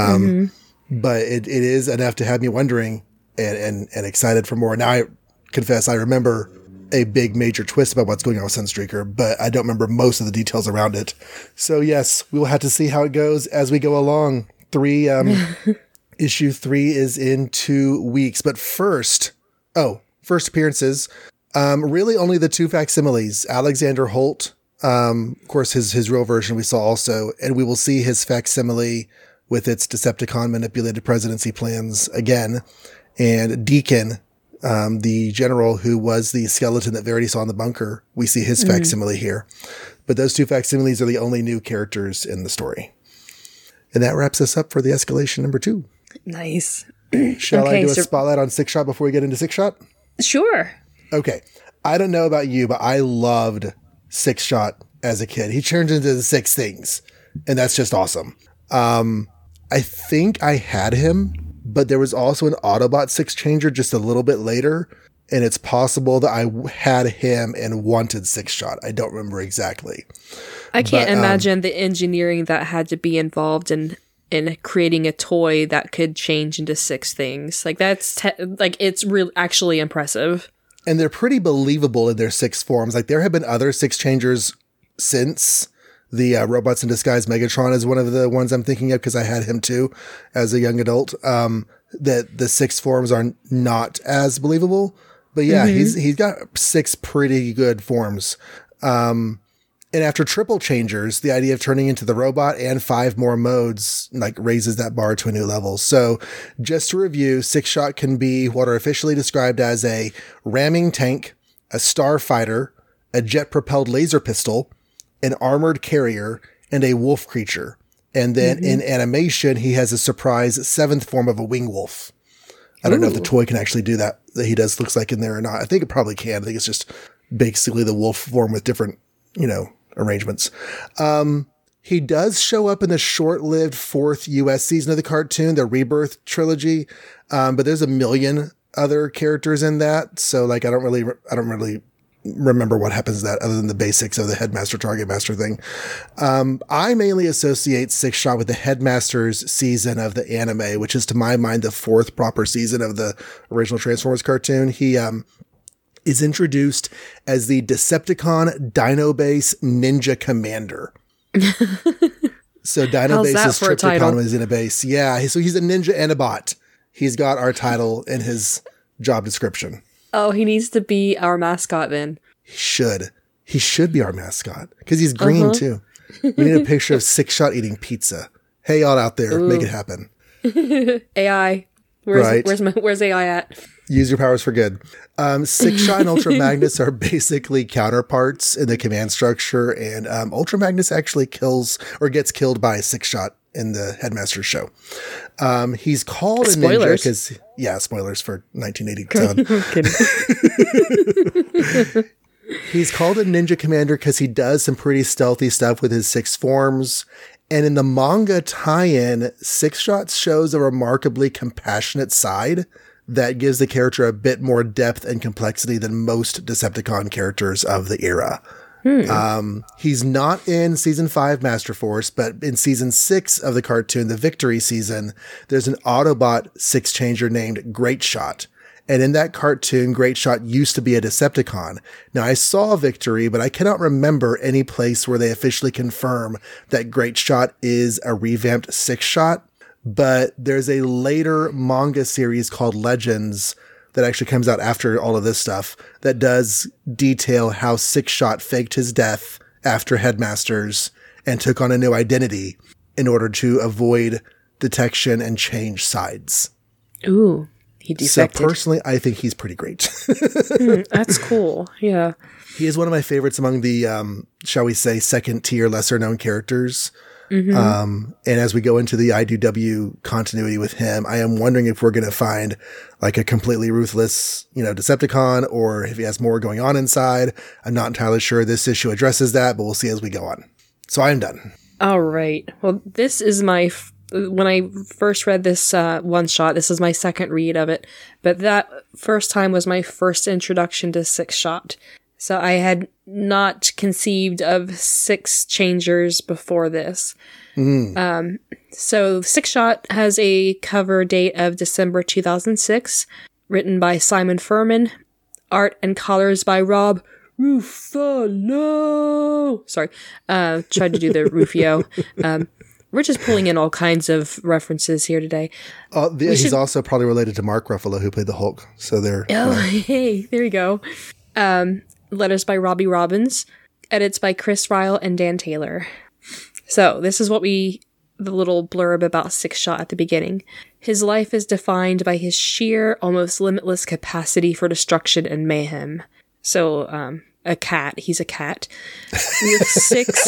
But it is enough to have me wondering and excited for more. Now, I confess, I remember a big major twist about what's going on with Sunstreaker, but I don't remember most of the details around it. So yes, we will have to see how it goes as we go along. Issue 3 is in 2 weeks. But first appearances. Really only the 2 facsimiles. Alexander Holt, of course, his real version we saw also, and we will see his facsimile with its Decepticon manipulated presidency plans again. And Deacon, the general who was the skeleton that Verity saw in the bunker, we see his facsimile here. But those 2 facsimiles are the only new characters in the story. And that wraps us up for the escalation number 2. Nice. Shall I do a spotlight on Six Shot before we get into Six Shot? Sure. Okay. I don't know about you, but I loved Six Shot as a kid. He turns into the 6 things, and that's just awesome. I think I had him, but there was also an Autobot 6 changer just a little bit later, and it's possible that I had him and wanted Six Shot. I don't remember exactly. I can't imagine the engineering that had to be involved in creating a toy that could change into 6 things. It's really actually impressive. And they're pretty believable in their 6 forms. There have been other 6 changers since. The Robots in Disguise Megatron is one of the ones I'm thinking of because I had him too as a young adult. That the 6 forms are not as believable, but yeah, he's got 6 pretty good forms. And after triple changers, the idea of turning into the robot and 5 more modes raises that bar to a new level. So just to review, Six Shot can be what are officially described as a ramming tank, a starfighter, a jet propelled laser pistol, an armored carrier, and a wolf creature. And then in animation, he has a surprise 7th form of a wing wolf. I don't know if the toy can actually do that he does looks like in there or not. I think it probably can. I think it's just basically the wolf form with different, arrangements. He does show up in the short-lived 4th US season of the cartoon, the Rebirth trilogy. But there's a million other characters in that. So like, I don't really remember what happens to that other than the basics of the Headmaster Target Master thing. I mainly associate Six Shot with the Headmaster's season of the anime, which is to my mind the 4th proper season of the original Transformers cartoon. He is introduced as the Decepticon Dinobase Ninja Commander. So Dinobase is Trypticon when he's in a base. Yeah, so he's a ninja and a bot. He's got our title in his job description. Oh, he needs to be our mascot then. He should. He should be our mascot because he's green too. We need a picture of Six Shot eating pizza. Hey, y'all out there, make it happen. AI. Where's AI at? Use your powers for good. Six Shot and Ultra Magnus are basically counterparts in the command structure, and Ultra Magnus actually gets killed by Six Shot in the Headmaster show. He's called a ninja because, spoilers for 1987. He's called a ninja commander because he does some pretty stealthy stuff with his 6 forms. And in the manga tie-in, Six Shot shows a remarkably compassionate side that gives the character a bit more depth and complexity than most Decepticon characters of the era. He's not in season 5 Master Force, but in season 6 of the cartoon, the Victory season, there's an Autobot 6-changer named Great Shot. And in that cartoon, Great Shot used to be a Decepticon. Now, I saw Victory, but I cannot remember any place where they officially confirm that Great Shot is a revamped Six Shot. But there's a later manga series called Legends that actually comes out after all of this stuff that does detail how Six Shot faked his death after Headmasters and took on a new identity in order to avoid detection and change sides. Ooh. He defected. So personally, I think he's pretty great. That's cool. Yeah. He is one of my favorites among the, shall we say, second tier, lesser known characters. And as we go into the IDW continuity with him, I am wondering if we're going to find like a completely ruthless, Decepticon, or if he has more going on inside. I'm not entirely sure this issue addresses that, but we'll see as we go on. So I am done. All right. Well, this is when I first read this one shot, this is my second read of it, but that first time was my first introduction to Six Shot. So I had not conceived of 6 changers before this. So Six Shot has a cover date of December 2006, written by Simon Furman, art and colors by Rob Ruffalo. Sorry, tried to do the Rufio. We're just pulling in all kinds of references here today. He's also probably related to Mark Ruffalo, who played the Hulk. So there. Oh, hey, there you go. Letters by Robbie Robbins. Edits by Chris Ryle and Dan Taylor. So this is the little blurb about Six Shot at the beginning. His life is defined by his sheer, almost limitless capacity for destruction and mayhem. So, a cat. He's a cat. With 6...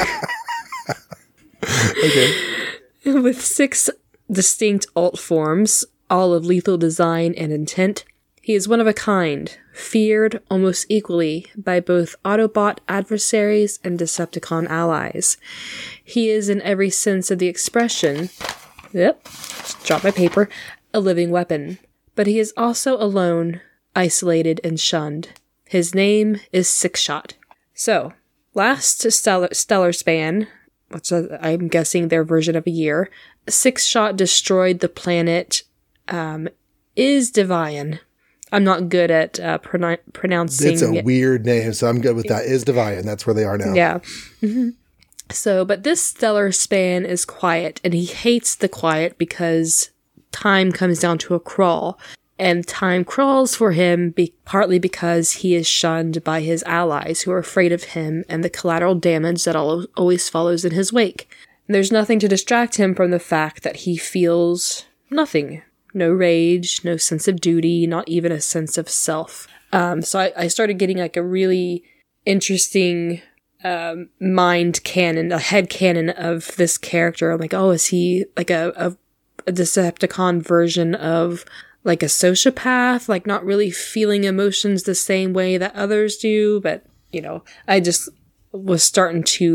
Okay. With 6 distinct alt forms, all of lethal design and intent, he is one of a kind, feared almost equally by both Autobot adversaries and Decepticon allies. He is, in every sense of the expression, just drop my paper, a living weapon. But he is also alone, isolated, and shunned. His name is Six Shot. So, last stellar span, which I'm guessing their version of a year, Six Shot destroyed the planet Isdivine. I'm not good at pronouncing. It's a weird name, so I'm good with that. Isdivine, that's where they are now. Yeah. So, but this stellar span is quiet, and he hates the quiet because time comes down to a crawl. And time crawls for him partly because he is shunned by his allies who are afraid of him and the collateral damage that always follows in his wake. And there's nothing to distract him from the fact that he feels nothing. No rage, no sense of duty, not even a sense of self. So I started getting like a really interesting mind canon, a head canon of this character. I'm like, oh, is he like a Decepticon version of like a sociopath, like not really feeling emotions the same way that others do? But, I just was starting to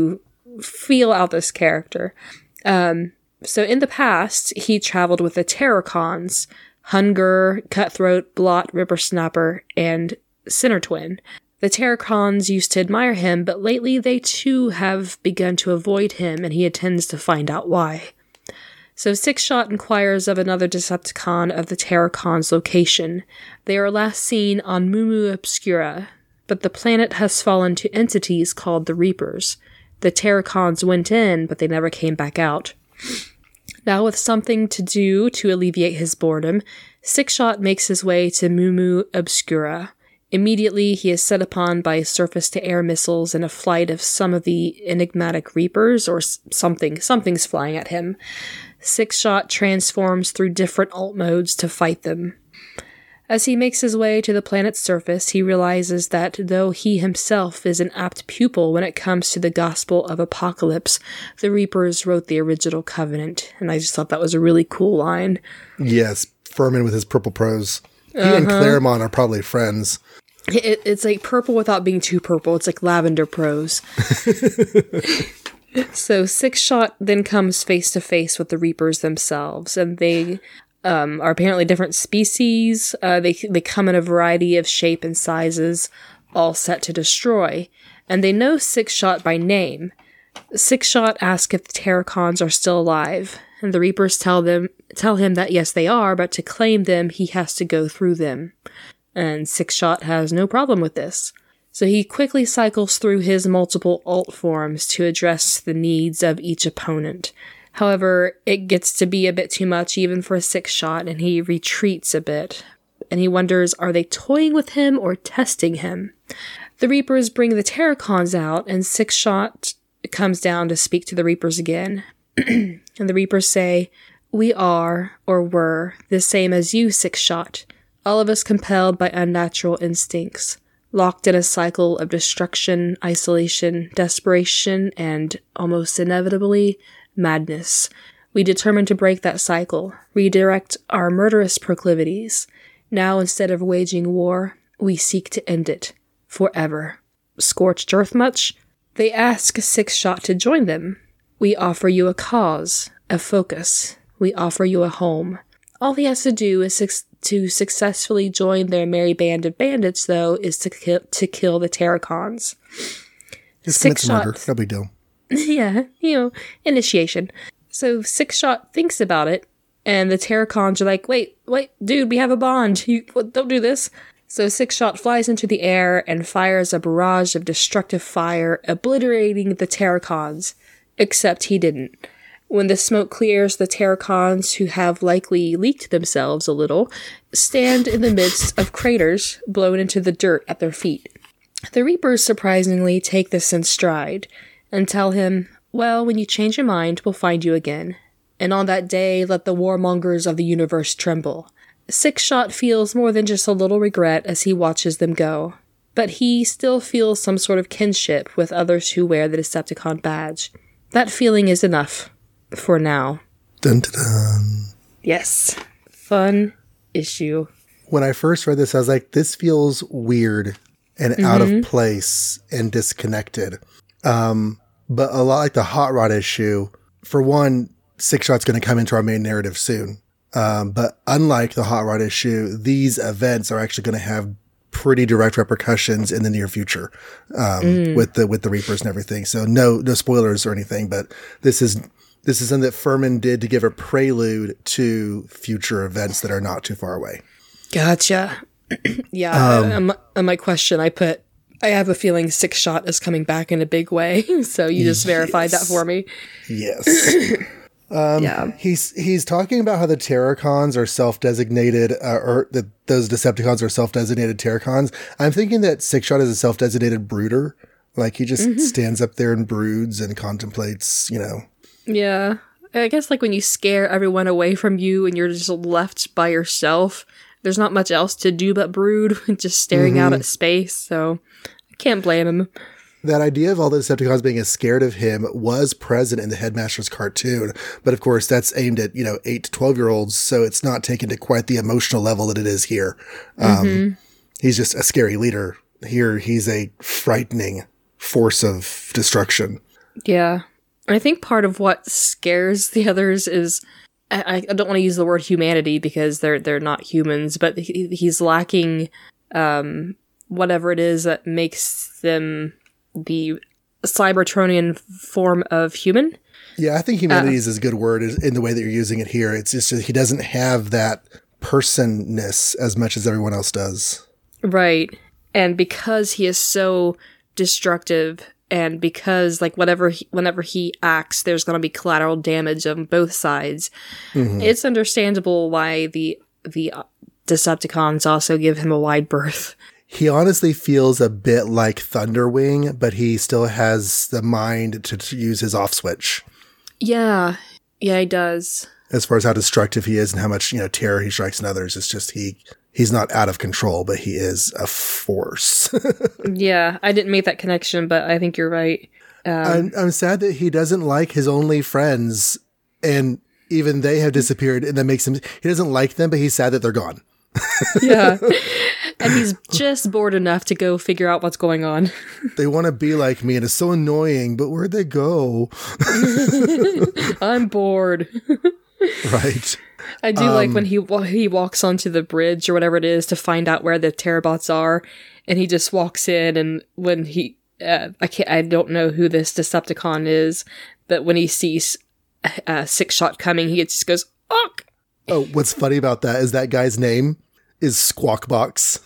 feel out this character. So in the past, he traveled with the Terracons, Hunger, Cutthroat, Blot, Rippersnapper, and Sinnertwin. The Terracons used to admire him, but lately they too have begun to avoid him, and he intends to find out why. So Six-Shot inquires of another Decepticon of the Terracons' location. They are last seen on Mumu Obscura, but the planet has fallen to entities called the Reapers. The Terracons went in, but they never came back out. Now with something to do to alleviate his boredom, Six-Shot makes his way to Mumu Obscura. Immediately, he is set upon by surface-to-air missiles and a flight of some of the enigmatic Reapers, or something's flying at him. Six-Shot transforms through different alt modes to fight them. As he makes his way to the planet's surface, he realizes that though he himself is an apt pupil when it comes to the Gospel of Apocalypse, the Reapers wrote the original Covenant, and I just thought that was a really cool line. Yes, Furman with his purple prose. He and Claremont are probably friends. It's like purple without being too purple. It's like lavender prose. So Six-Shot then comes face to face with the Reapers themselves, and they are apparently different species. They come in a variety of shape and sizes, all set to destroy, and they know Six-Shot by name. Six-Shot asks if the Terracons are still alive, and the Reapers tell him that yes, they are, but to claim them, he has to go through them. And Six-Shot has no problem with this. So he quickly cycles through his multiple alt forms to address the needs of each opponent. However, it gets to be a bit too much even for Six-Shot, and he retreats a bit. And he wonders, are they toying with him or testing him? The Reapers bring the Terracons out, and Six-Shot comes down to speak to the Reapers again. And the Reapers say, "We are, or were, the same as you, Six-Shot. All of us compelled by unnatural instincts. Locked in a cycle of destruction, isolation, desperation, and, almost inevitably, madness. We determined to break that cycle, redirect our murderous proclivities. Now, instead of waging war, we seek to end it. Forever." Scorched earth much? They ask Six-Shot to join them. "We offer you a cause, a focus. We offer you a home." All he has to do is to successfully join their merry band of bandits, though, is to kill the Terracons. Just commit some murder. No big deal. Yeah, initiation. So Six-Shot thinks about it, and the Terracons are like, wait, dude, we have a bond. Don't do this. So Six-Shot flies into the air and fires a barrage of destructive fire, obliterating the Terracons. Except he didn't. When the smoke clears, the Terracons, who have likely leaked themselves a little, stand in the midst of craters blown into the dirt at their feet. The Reapers surprisingly take this in stride, and tell him, "Well, when you change your mind, we'll find you again. And on that day, let the warmongers of the universe tremble." Six-Shot feels more than just a little regret as he watches them go, but he still feels some sort of kinship with others who wear the Decepticon badge. That feeling is enough. For now. Dun, dun, dun. Yes. Fun issue. When I first read this, I was like, this feels weird and out of place and disconnected. But a lot like the Hot Rod issue, for one, Six-Shot's going to come into our main narrative soon. But unlike the Hot Rod issue, these events are actually going to have pretty direct repercussions in the near future, with the Reapers and everything. So no spoilers or anything, but this is something that Furman did to give a prelude to future events that are not too far away. Gotcha. Yeah. On my question, I have a feeling Six-Shot is coming back in a big way. So you just verified that for me. Yes. Yeah. He's talking about how the Terracons are self-designated, or that those Decepticons are self-designated Terracons. I'm thinking that Six-Shot is a self-designated brooder. Like he just stands up there and broods and contemplates, Yeah. I guess like when you scare everyone away from you and you're just left by yourself, there's not much else to do but brood, just staring out at space. So I can't blame him. That idea of all the Decepticons being as scared of him was present in the Headmaster's cartoon. But of course, that's aimed at, 8 to 12-year-olds. So it's not taken to quite the emotional level that it is here. He's just a scary leader. Here, he's a frightening force of destruction. Yeah. I think part of what scares the others is I don't want to use the word humanity because they're not humans, but he's lacking whatever it is that makes them the Cybertronian form of human. Yeah, I think humanity is a good word in the way that you're using it here. It's just he doesn't have that personness as much as everyone else does. Right. And because he is so destructive, and because like whenever he acts, there's going to be collateral damage on both sides. Mm-hmm. It's understandable why the Decepticons also give him a wide berth. He honestly feels a bit like Thunderwing, but he still has the mind to use his off switch. Yeah, he does. As far as how destructive he is and how much terror he strikes in others, it's just he's not out of control, but he is a force. Yeah, I didn't make that connection, but I think you're right. I'm sad that he doesn't like his only friends, and even they have disappeared, and that makes him. He doesn't like them, but he's sad that they're gone. Yeah, and he's just bored enough to go figure out what's going on. They want to be like me, and it's so annoying. But where'd they go? I'm bored. Right. I do like when he walks onto the bridge or whatever it is to find out where the Terrabots are, and he just walks in, and when he I don't know who this Decepticon is, but when he sees Six Shot coming, he just goes, "Ugh!" Oh, what's funny about that is that guy's name is Squawkbox.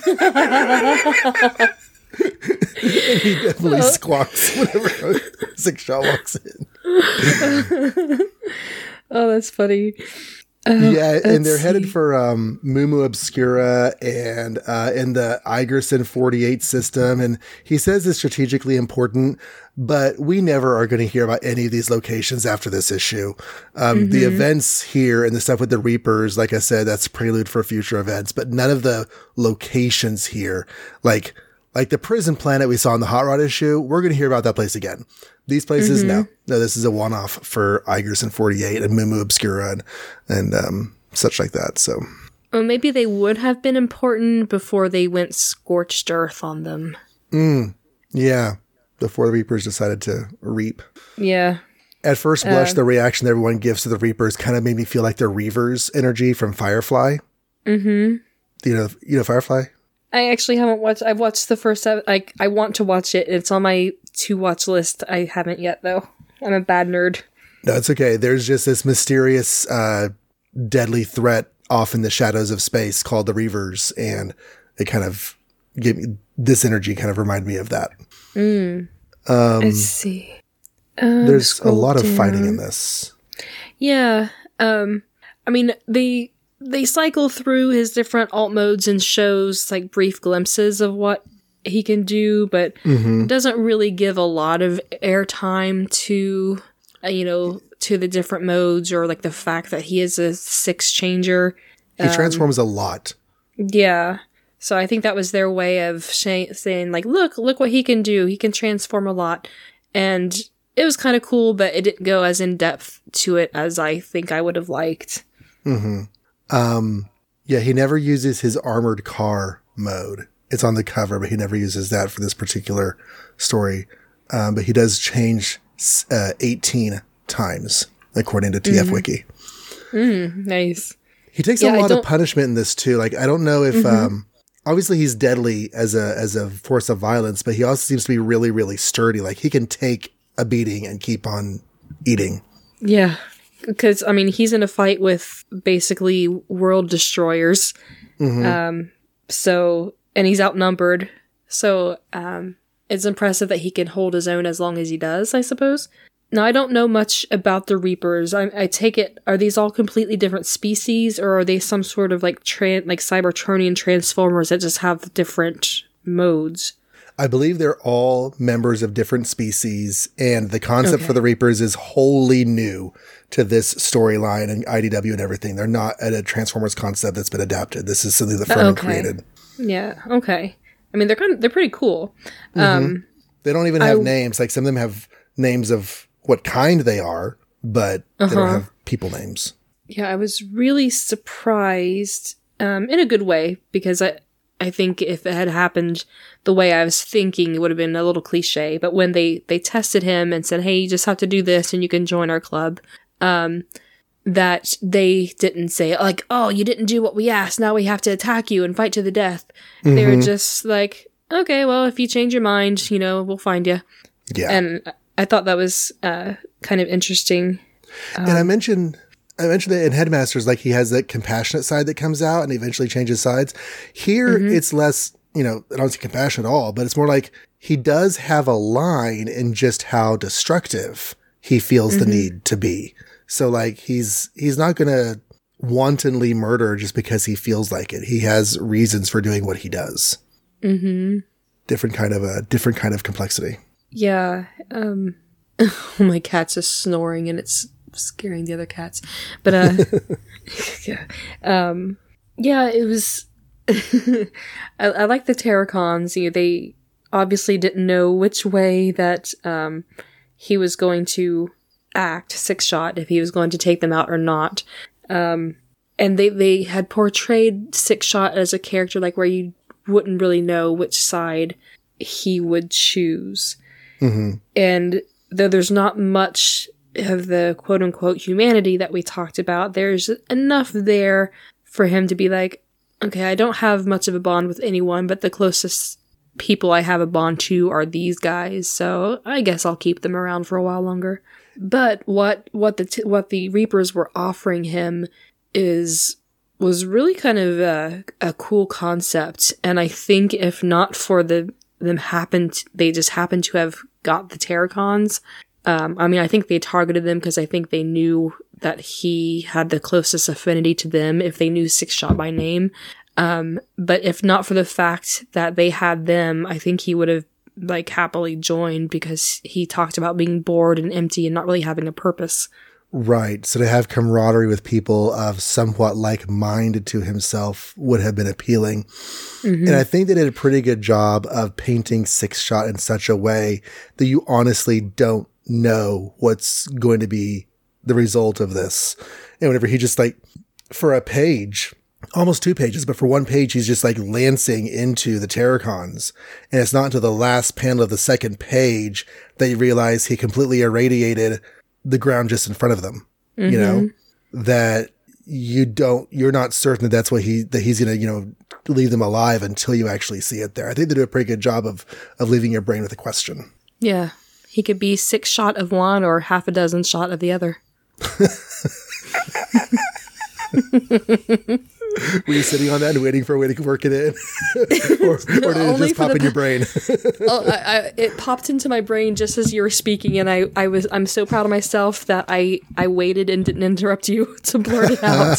And he definitely squawks whenever Six Shot walks in. Oh, that's funny. Yeah, and they're headed for Mumu Obscura and in the Igerson 48 system. And he says it's strategically important, but we never are going to hear about any of these locations after this issue. The events here and the stuff with the Reapers, like I said, that's prelude for future events, but none of the locations here, like the prison planet we saw in the Hot Rod issue, we're going to hear about that place again. These places, no, this is a one-off for Igerson 48 and Mumu Obscura and such like that. So, well, maybe they would have been important before they went scorched earth on them. Yeah, before the Reapers decided to reap. Yeah. At first blush, the reaction that everyone gives to the Reapers kind of made me feel like the Reavers energy from Firefly. Mm-hmm. You know Firefly? I actually haven't watched. I've watched the first. I want to watch it. It's on my to-watch list. I haven't yet, though. I'm a bad nerd. No, it's okay. There's just this mysterious, deadly threat off in the shadows of space called the Reavers, and it kind of gave me this energy. Kind of reminded me of that. Let's see. There's a lot of fighting in this. Yeah. I mean, they cycle through his different alt modes and shows like brief glimpses of what he can do, but doesn't really give a lot of airtime to, to the different modes or like the fact that he is a six changer. He transforms a lot. Yeah. So I think that was their way of saying like, look what he can do. He can transform a lot. And it was kind of cool, but it didn't go as in depth to it as I think I would have liked. Yeah, he never uses his armored car mode. It's on the cover, but he never uses that for this particular story. But he does change 18 times, according to TF Wiki. Nice. He takes a lot of punishment in this too. Like, I don't know if, obviously he's deadly as a force of violence, but he also seems to be really, really sturdy. Like, he can take a beating and keep on eating. Yeah. Because, I mean, he's in a fight with basically world destroyers. So, and he's outnumbered. So, it's impressive that he can hold his own as long as he does, I suppose. Now, I don't know much about the Reapers. I take it, are these all completely different species, or are they some sort of like Cybertronian transformers that just have different modes? I believe they're all members of different species, and the concept for the Reapers is wholly new to this storyline and IDW and everything. They're not a Transformers concept that's been adapted. This is something that Furman created. Yeah, okay. I mean, they're pretty cool. They don't even have names. Like, some of them have names of what kind they are, but they don't have people names. Yeah, I was really surprised, in a good way, because I think if it had happened the way I was thinking, it would have been a little cliche. But when they tested him and said, hey, you just have to do this and you can join our club, that they didn't say, like, oh, you didn't do what we asked, now we have to attack you and fight to the death. They were just like, okay, well, if you change your mind, we'll find you. Yeah. And I thought that was kind of interesting. And I mentioned that in Headmasters, like, he has that compassionate side that comes out and eventually changes sides. Here, it's less, I don't see compassion at all, but it's more like he does have a line in just how destructive he feels the need to be. So, like, he's not going to wantonly murder just because he feels like it. He has reasons for doing what he does. Different kind of complexity. Yeah. My cat's just snoring and it's scaring the other cats. But, yeah, it was, I like the Terracons. They obviously didn't know which way that, he was going to act, Six-Shot, if he was going to take them out or not. And they had portrayed Six-Shot as a character, like, where you wouldn't really know which side he would choose. And though there's not much of the quote-unquote humanity that we talked about, there's enough there for him to be like, okay, I don't have much of a bond with anyone, but the closest people I have a bond to are these guys, so I guess I'll keep them around for a while longer. But what the Reapers were offering him was really kind of a cool concept, and I think if not for they just happened to have got the Terracons. I think they targeted them because I think they knew that he had the closest affinity to them if they knew Six-Shot by name. But if not for the fact that they had them, I think he would have like happily joined because he talked about being bored and empty and not really having a purpose. Right. So to have camaraderie with people of somewhat like-minded to himself would have been appealing. And I think they did a pretty good job of painting Six-Shot in such a way that you honestly don't know what's going to be the result of this. And whenever he just like, for a page, almost 2 pages, but for 1 page, he's just like lancing into the Terracons. And it's not until the last panel of the second page that you realize he completely irradiated the ground just in front of them. That you're not certain that's what he's going to, leave them alive until you actually see it there. I think they do a pretty good job of leaving your brain with a question. Yeah. He could be 6-shot of one or half a dozen shot of the other. Were you sitting on that and waiting for a way to work it in? or did it just pop in your brain? It popped into my brain just as you were speaking, and I'm so proud of myself that I waited and didn't interrupt you to blurt it out.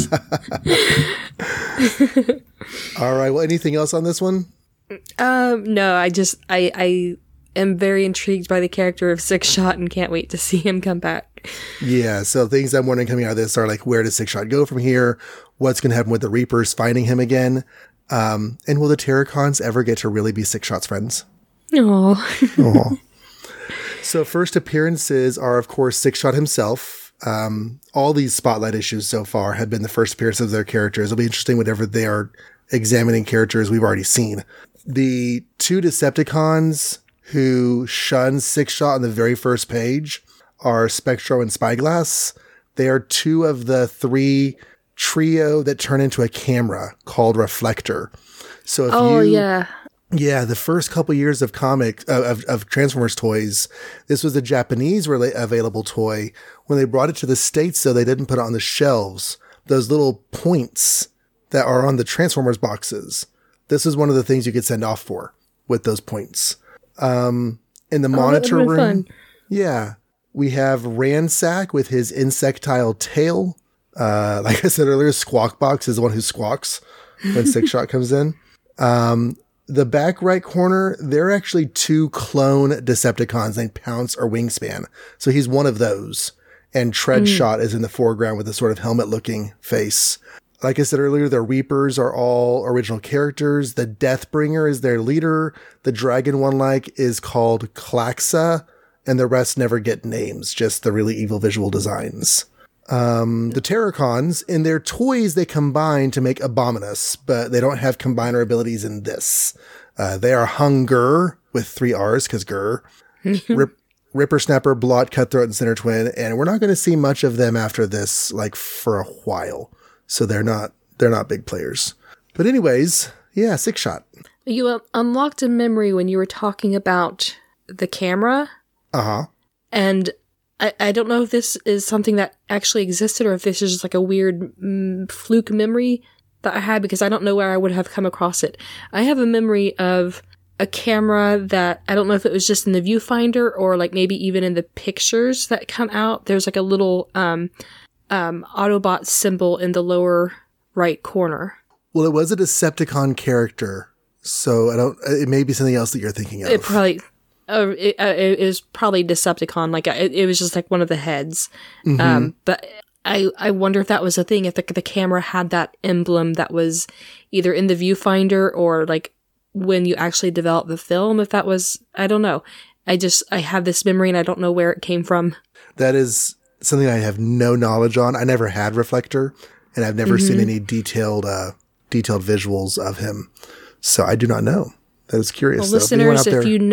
All right. Well, anything else on this one? No, I am very intrigued by the character of Six-Shot and can't wait to see him come back. Yeah, so things I'm wondering coming out of this are like, where does Six-Shot go from here? What's going to happen with the Reapers finding him again? And will the Terracons ever get to really be Six-Shot's friends? Aww. So first appearances are, of course, Six-Shot himself. All these spotlight issues so far have been the first appearance of their characters. It'll be interesting whenever they are examining characters we've already seen. The 2 Decepticons who shun Six-Shot on the very first page are Spectro and Spyglass. They are 2 of the 3 trio that turn into a camera called Reflector. So if yeah, the first couple years of of Transformers toys, this was a Japanese available toy. When they brought it to the States, though, they didn't put it on the shelves. Those little points that are on the Transformers boxes, this is one of the things you could send off for with those points. In the monitor room, fun. Yeah, we have Ransack with his insectile tail. Like I said earlier, Squawk Box is the one who squawks when Six-Shot comes in. The back right corner, there are actually 2 clone Decepticons named Pounce or Wingspan. So he's one of those. And Treadshot is in the foreground with a sort of helmet-looking face. Like I said earlier, the Reapers are all original characters. The Deathbringer is their leader. The Dragon One-like is called Klaxa. And the rest never get names, just the really evil visual designs. The Terracons, in their toys, they combine to make Abominus, but they don't have combiner abilities in this. They are Hunger with 3 R's, because Gur, Ripper Snapper, Blot, Cutthroat, and Center Twin, and we're not going to see much of them after this, like, for a while. So they're not big players. But anyways, yeah, 6 shot. You unlocked a memory when you were talking about the camera. Uh-huh. And I don't know if this is something that actually existed or if this is just like a weird fluke memory that I had, because I don't know where I would have come across it. I have a memory of a camera that I don't know if it was just in the viewfinder or like maybe even in the pictures that come out. There's like a little Autobot symbol in the lower right corner. Well, it was a Decepticon character, so it may be something else that you're thinking of. It probably... it was probably Decepticon. Like it was just like one of the heads. Mm-hmm. But I wonder if that was a thing. If the camera had that emblem that was either in the viewfinder or like when you actually developed the film. If that was, I don't know. I have this memory and I don't know where it came from. That is something I have no knowledge on. I never had Reflector, and I've never seen any detailed visuals of him. So I do not know. That is curious. Well, listeners,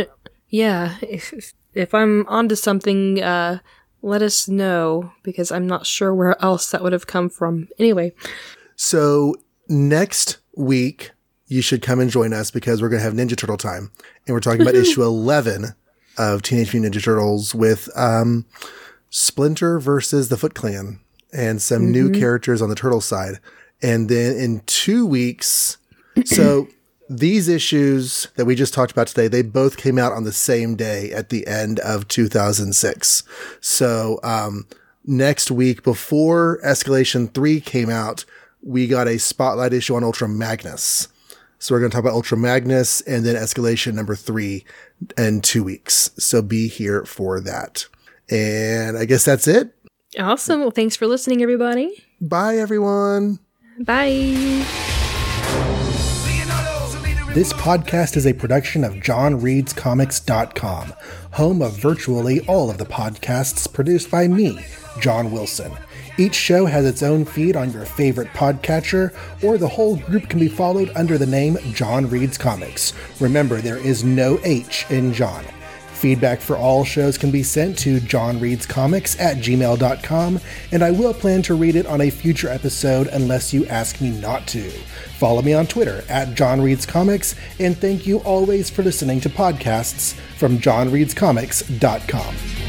if I'm onto something, let us know, because I'm not sure where else that would have come from. Anyway. So next week, you should come and join us, because we're going to have Ninja Turtle time. And we're talking about issue 11 of Teenage Mutant Ninja Turtles with Splinter versus the Foot Clan and some new characters on the Turtle side. And then in 2 weeks, so... These issues that we just talked about today, they both came out on the same day at the end of 2006. So next week, before Escalation 3 came out, we got a spotlight issue on Ultra Magnus. So we're going to talk about Ultra Magnus and then Escalation number 3 in 2 weeks. So be here for that. And I guess that's it. Awesome. Well, thanks for listening, everybody. Bye, everyone. Bye. This podcast is a production of JohnReadsComics.com, home of virtually all of the podcasts produced by me, John Wilson. Each show has its own feed on your favorite podcatcher, or the whole group can be followed under the name John Reads Comics. Remember, there is no H in John. Feedback for all shows can be sent to johnreadscomics@gmail.com, and I will plan to read it on a future episode unless you ask me not to. Follow me on Twitter @JohnReadsComics, and thank you always for listening to podcasts from JohnReadsComics.com.